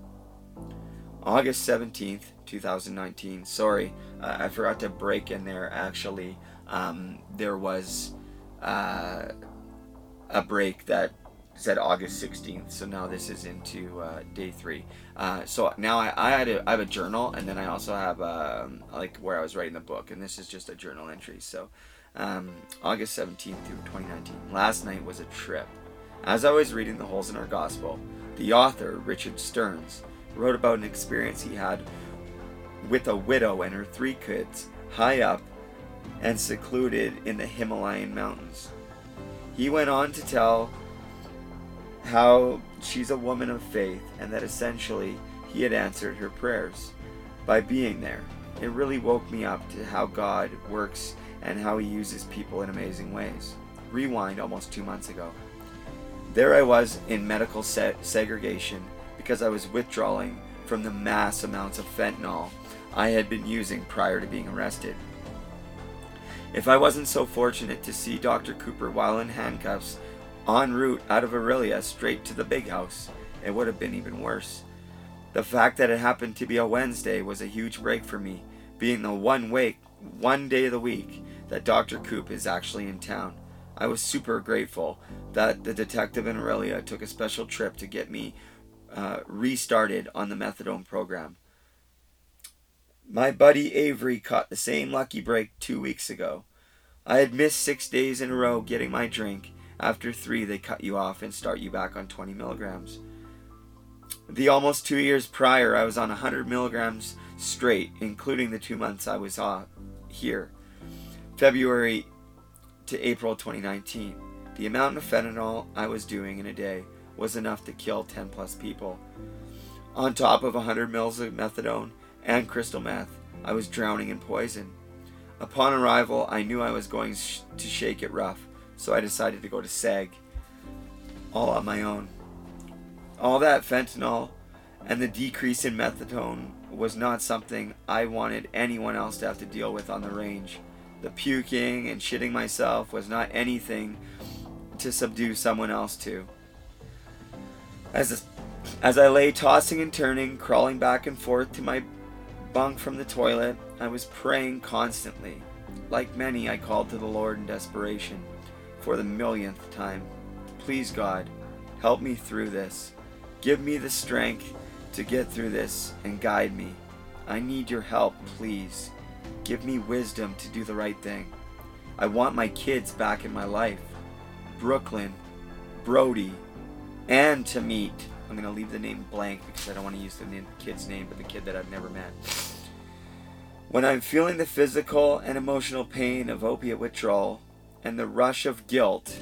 August 17th, 2019. Sorry, I forgot to break in there actually. There was a break that said August 16th, so now this is into day 3. So now I have a journal, and then I also have where I was writing the book, and this is just a journal entry. So August 17th through 2019. Last night was a trip. As I was reading The Holes in Our Gospel, the author, Richard Stearns, wrote about an experience he had with a widow and her 3 kids high up and secluded in the Himalayan mountains. He went on to tell how she's a woman of faith and that essentially he had answered her prayers by being there. It really woke me up to how God works and how He uses people in amazing ways. Rewind almost 2 months ago. There I was in medical segregation because I was withdrawing from the mass amounts of fentanyl I had been using prior to being arrested. If I wasn't so fortunate to see Dr. Cooper while in handcuffs en route out of Aurelia straight to the big house, it would have been even worse. The fact that it happened to be a Wednesday was a huge break for me, being the one day of the week that Dr. Coop is actually in town. I was super grateful that the detective in Aurelia took a special trip to get me restarted on the methadone program. My buddy Avery caught the same lucky break 2 weeks ago. I had missed 6 days in a row getting my drink. After 3, they cut you off and start you back on 20 milligrams. The almost 2 years prior, I was on 100 milligrams straight, including the 2 months I was here, February to April 2019. The amount of fentanyl I was doing in a day was enough to kill 10 plus people. On top of 100 mils of methadone and crystal meth, I was drowning in poison. Upon arrival, I knew I was going to shake it rough, so I decided to go to SAG, all on my own. All that fentanyl and the decrease in methadone was not something I wanted anyone else to have to deal with on the range. The puking and shitting myself was not anything to subdue someone else to. As I lay tossing and turning, crawling back and forth to my bunk from the toilet, I was praying constantly. Like many, I called to the Lord in desperation for the millionth time. Please, God, help me through this. Give me the strength to get through this and guide me. I need your help, please. Give me wisdom to do the right thing. I want my kids back in my life. Brooklyn, Brody, and to meet. I'm going to leave the name blank because I don't want to use the kid's name, but the kid that I've never met. When I'm feeling the physical and emotional pain of opiate withdrawal and the rush of guilt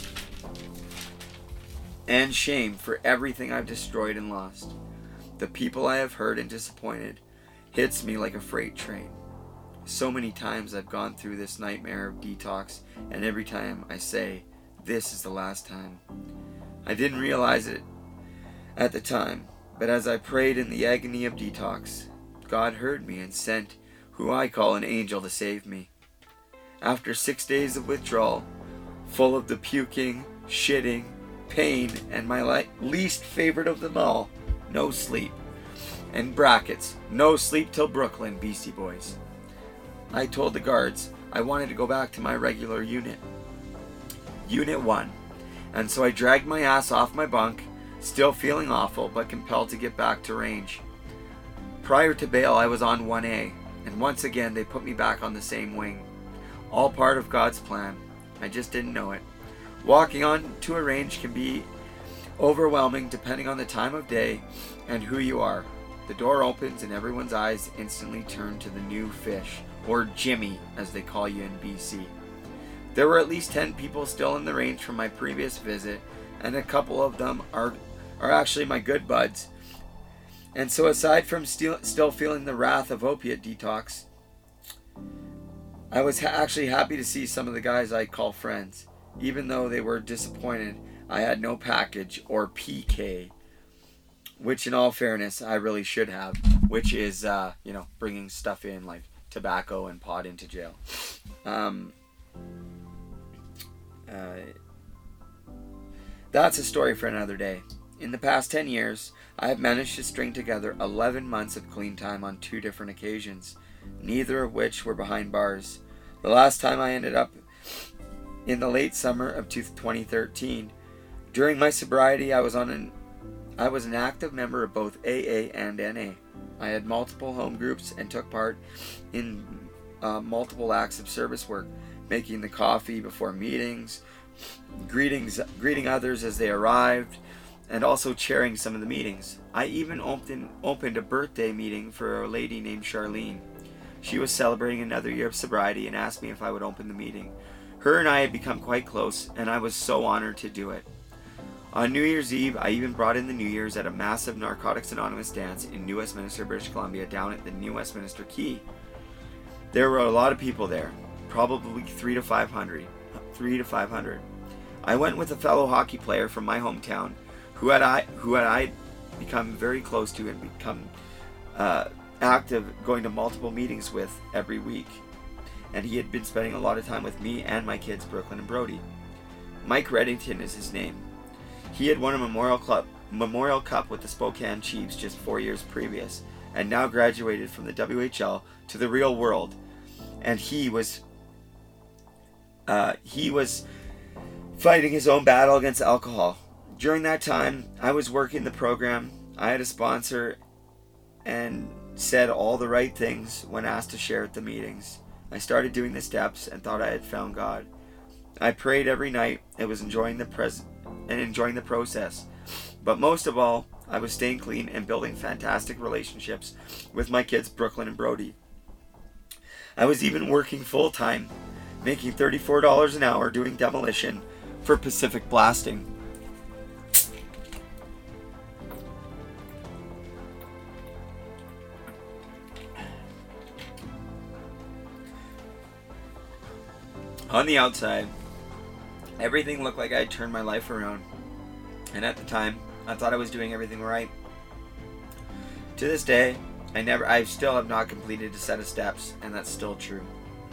and shame for everything I've destroyed and lost, the people I have hurt and disappointed hits me like a freight train. So many times I've gone through this nightmare of detox, and every time I say, this is the last time. I didn't realize it at the time, but as I prayed in the agony of detox, God heard me and sent who I call an angel to save me. After 6 days of withdrawal, full of the puking, shitting, pain, and my least favorite of them all, no sleep. In brackets, no sleep till Brooklyn, Beastie Boys. I told the guards I wanted to go back to my regular unit, Unit 1, and so I dragged my ass off my bunk, still feeling awful but compelled to get back to range. Prior to bail, I was on 1A, and once again they put me back on the same wing. All part of God's plan. I just didn't know it. Walking on to a range can be overwhelming depending on the time of day and who you are. The door opens and everyone's eyes instantly turn to the new fish, or Jimmy as they call you in BC. There were at least 10 people still in the range from my previous visit, and a couple of them are actually my good buds. And so aside from still feeling the wrath of opiate detox, I was actually happy to see some of the guys I call friends. Even though they were disappointed I had no package or PK, which in all fairness I really should have, which is bringing stuff in like tobacco and pot into jail. That's a story for another day. In the past 10 years, I have managed to string together 11 months of clean time on 2 different occasions, neither of which were behind bars. The last time I ended up in the late summer of 2013. During my sobriety, I was an active member of both AA and NA. I had multiple home groups and took part in multiple acts of service work, making the coffee before meetings, greeting others as they arrived, and also chairing some of the meetings. I even opened a birthday meeting for a lady named Charlene. She was celebrating another year of sobriety and asked me if I would open the meeting. Her and I had become quite close, and I was so honored to do it. On New Year's Eve, I even brought in the New Year's at a massive Narcotics Anonymous dance in New Westminster, British Columbia, down at the New Westminster Quay. There were a lot of people there, probably 300 to 500. I went with a fellow hockey player from my hometown, who had I become very close to and become active, going to multiple meetings with every week. And he had been spending a lot of time with me and my kids, Brooklyn and Brody. Mike Reddington is his name. He had won a Memorial Cup with the Spokane Chiefs just 4 years previous, and now graduated from the WHL to the real world. And he was fighting his own battle against alcohol. During that time, I was working the program. I had a sponsor and said all the right things when asked to share at the meetings. I started doing the steps and thought I had found God. I prayed every night and was enjoying the process. But most of all, I was staying clean and building fantastic relationships with my kids, Brooklyn and Brody. I was even working full-time, making $34 an hour doing demolition for Pacific Blasting. On the outside, everything looked like I had turned my life around. And at the time, I thought I was doing everything right. To this day, I still have not completed a set of steps, and that's still true.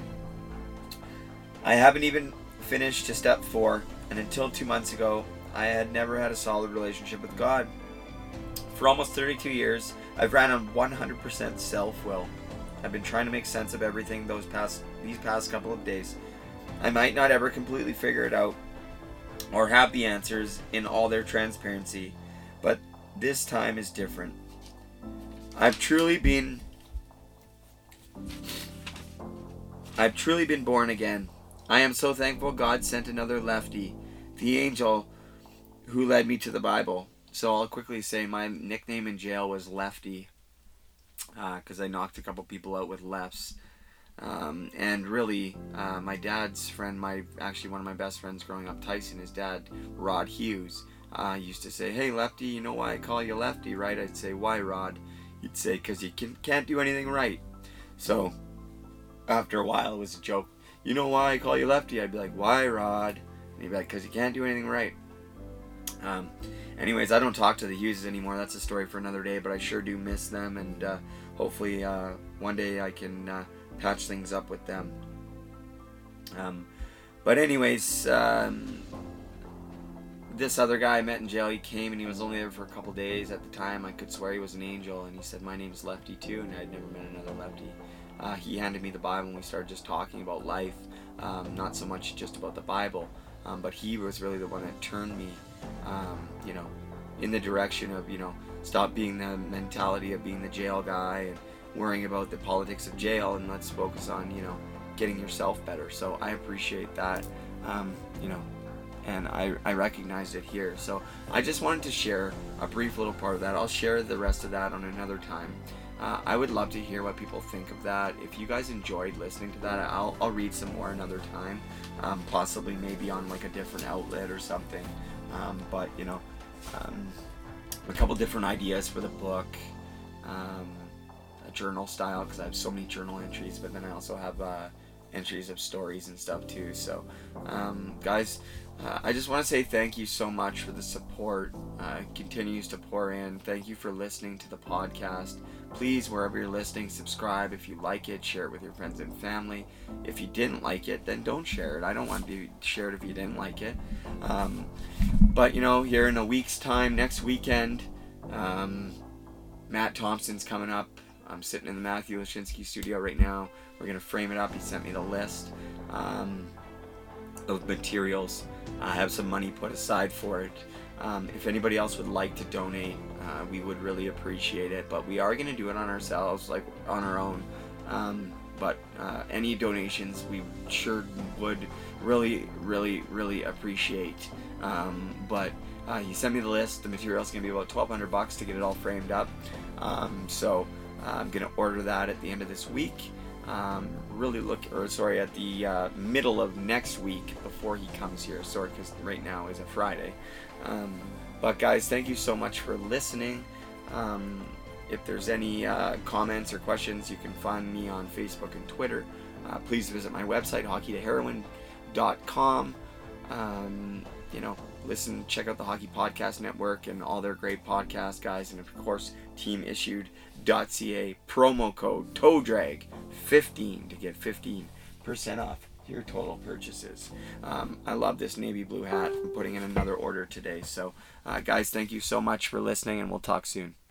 I haven't even finished to step 4, and until 2 months ago, I had never had a solid relationship with God. For almost 32 years, I've ran on 100% self-will. I've been trying to make sense of everything these past couple of days. I might not ever completely figure it out or have the answers in all their transparency, but this time is different. I've truly been born again. I am so thankful God sent another Lefty, the angel who led me to the Bible. So I'll quickly say my nickname in jail was Lefty, because I knocked a couple people out with lefts. And really, my dad's friend, actually one of my best friends growing up, Tyson, his dad, Rod Hughes, used to say, "Hey Lefty, you know why I call you Lefty, right?" I'd say, "Why, Rod?" He'd say, "Because you can't do anything right." So after a while, it was a joke. "You know why I call you Lefty?" I'd be like, "Why, Rod?" And he'd be like, "Because you can't do anything right." Anyways, I don't talk to the Hugheses anymore. That's a story for another day, but I sure do miss them, and hopefully one day I can patch things up with them. But anyways, this other guy I met in jail, he came and he was only there for a couple days. At the time, I could swear he was an angel, and he said, "My name's Lefty too," and I'd never met another Lefty. He handed me the Bible, and we started just talking about life, not so much just about the Bible, but he was really the one that turned me, in the direction of, stop being the mentality of being the jail guy and worrying about the politics of jail, and let's focus on, getting yourself better. So I appreciate that, and I recognized it here. So I just wanted to share a brief little part of that. I'll share the rest of that on another time. I would love to hear what people think of that. If you guys enjoyed listening to that, I'll read some more another time, possibly maybe on like a different outlet or something. But a couple different ideas for the book, a journal style, because I have so many journal entries, but then I also have entries of stories and stuff too. So guys, I just want to say thank you so much for the support. It continues to pour in. Thank you for listening to the podcast. Please, wherever you're listening, subscribe. If you like it, share it with your friends and family. If you didn't like it, then don't share it. I don't want to be shared if you didn't like it. But here in a week's time, next weekend, Matt Thompson's coming up. I'm sitting in the Matthew Lashinsky studio right now. We're going to frame it up. He sent me the list of materials. I have some money put aside for it. If anybody else would like to donate, we would really appreciate it. But we are going to do it on ourselves, like on our own. But any donations we sure would really, really, really appreciate. But he sent me the list. The material's going to be about $1,200 to get it all framed up. So I'm going to order that at the end of this week. At the middle of next week before he comes here. Sorry, because right now is a Friday. But guys, thank you so much for listening. If there's any comments or questions, you can find me on Facebook and Twitter. Please visit my website, hockeytoheroin.com. Check out the Hockey Podcast Network and all their great podcasts, guys. And of course, teamissued.ca, promo code TOEDRAG15 to get 15% off your total purchases. I love this navy blue hat. I'm putting in another order today. So, guys, thank you so much for listening, and we'll talk soon.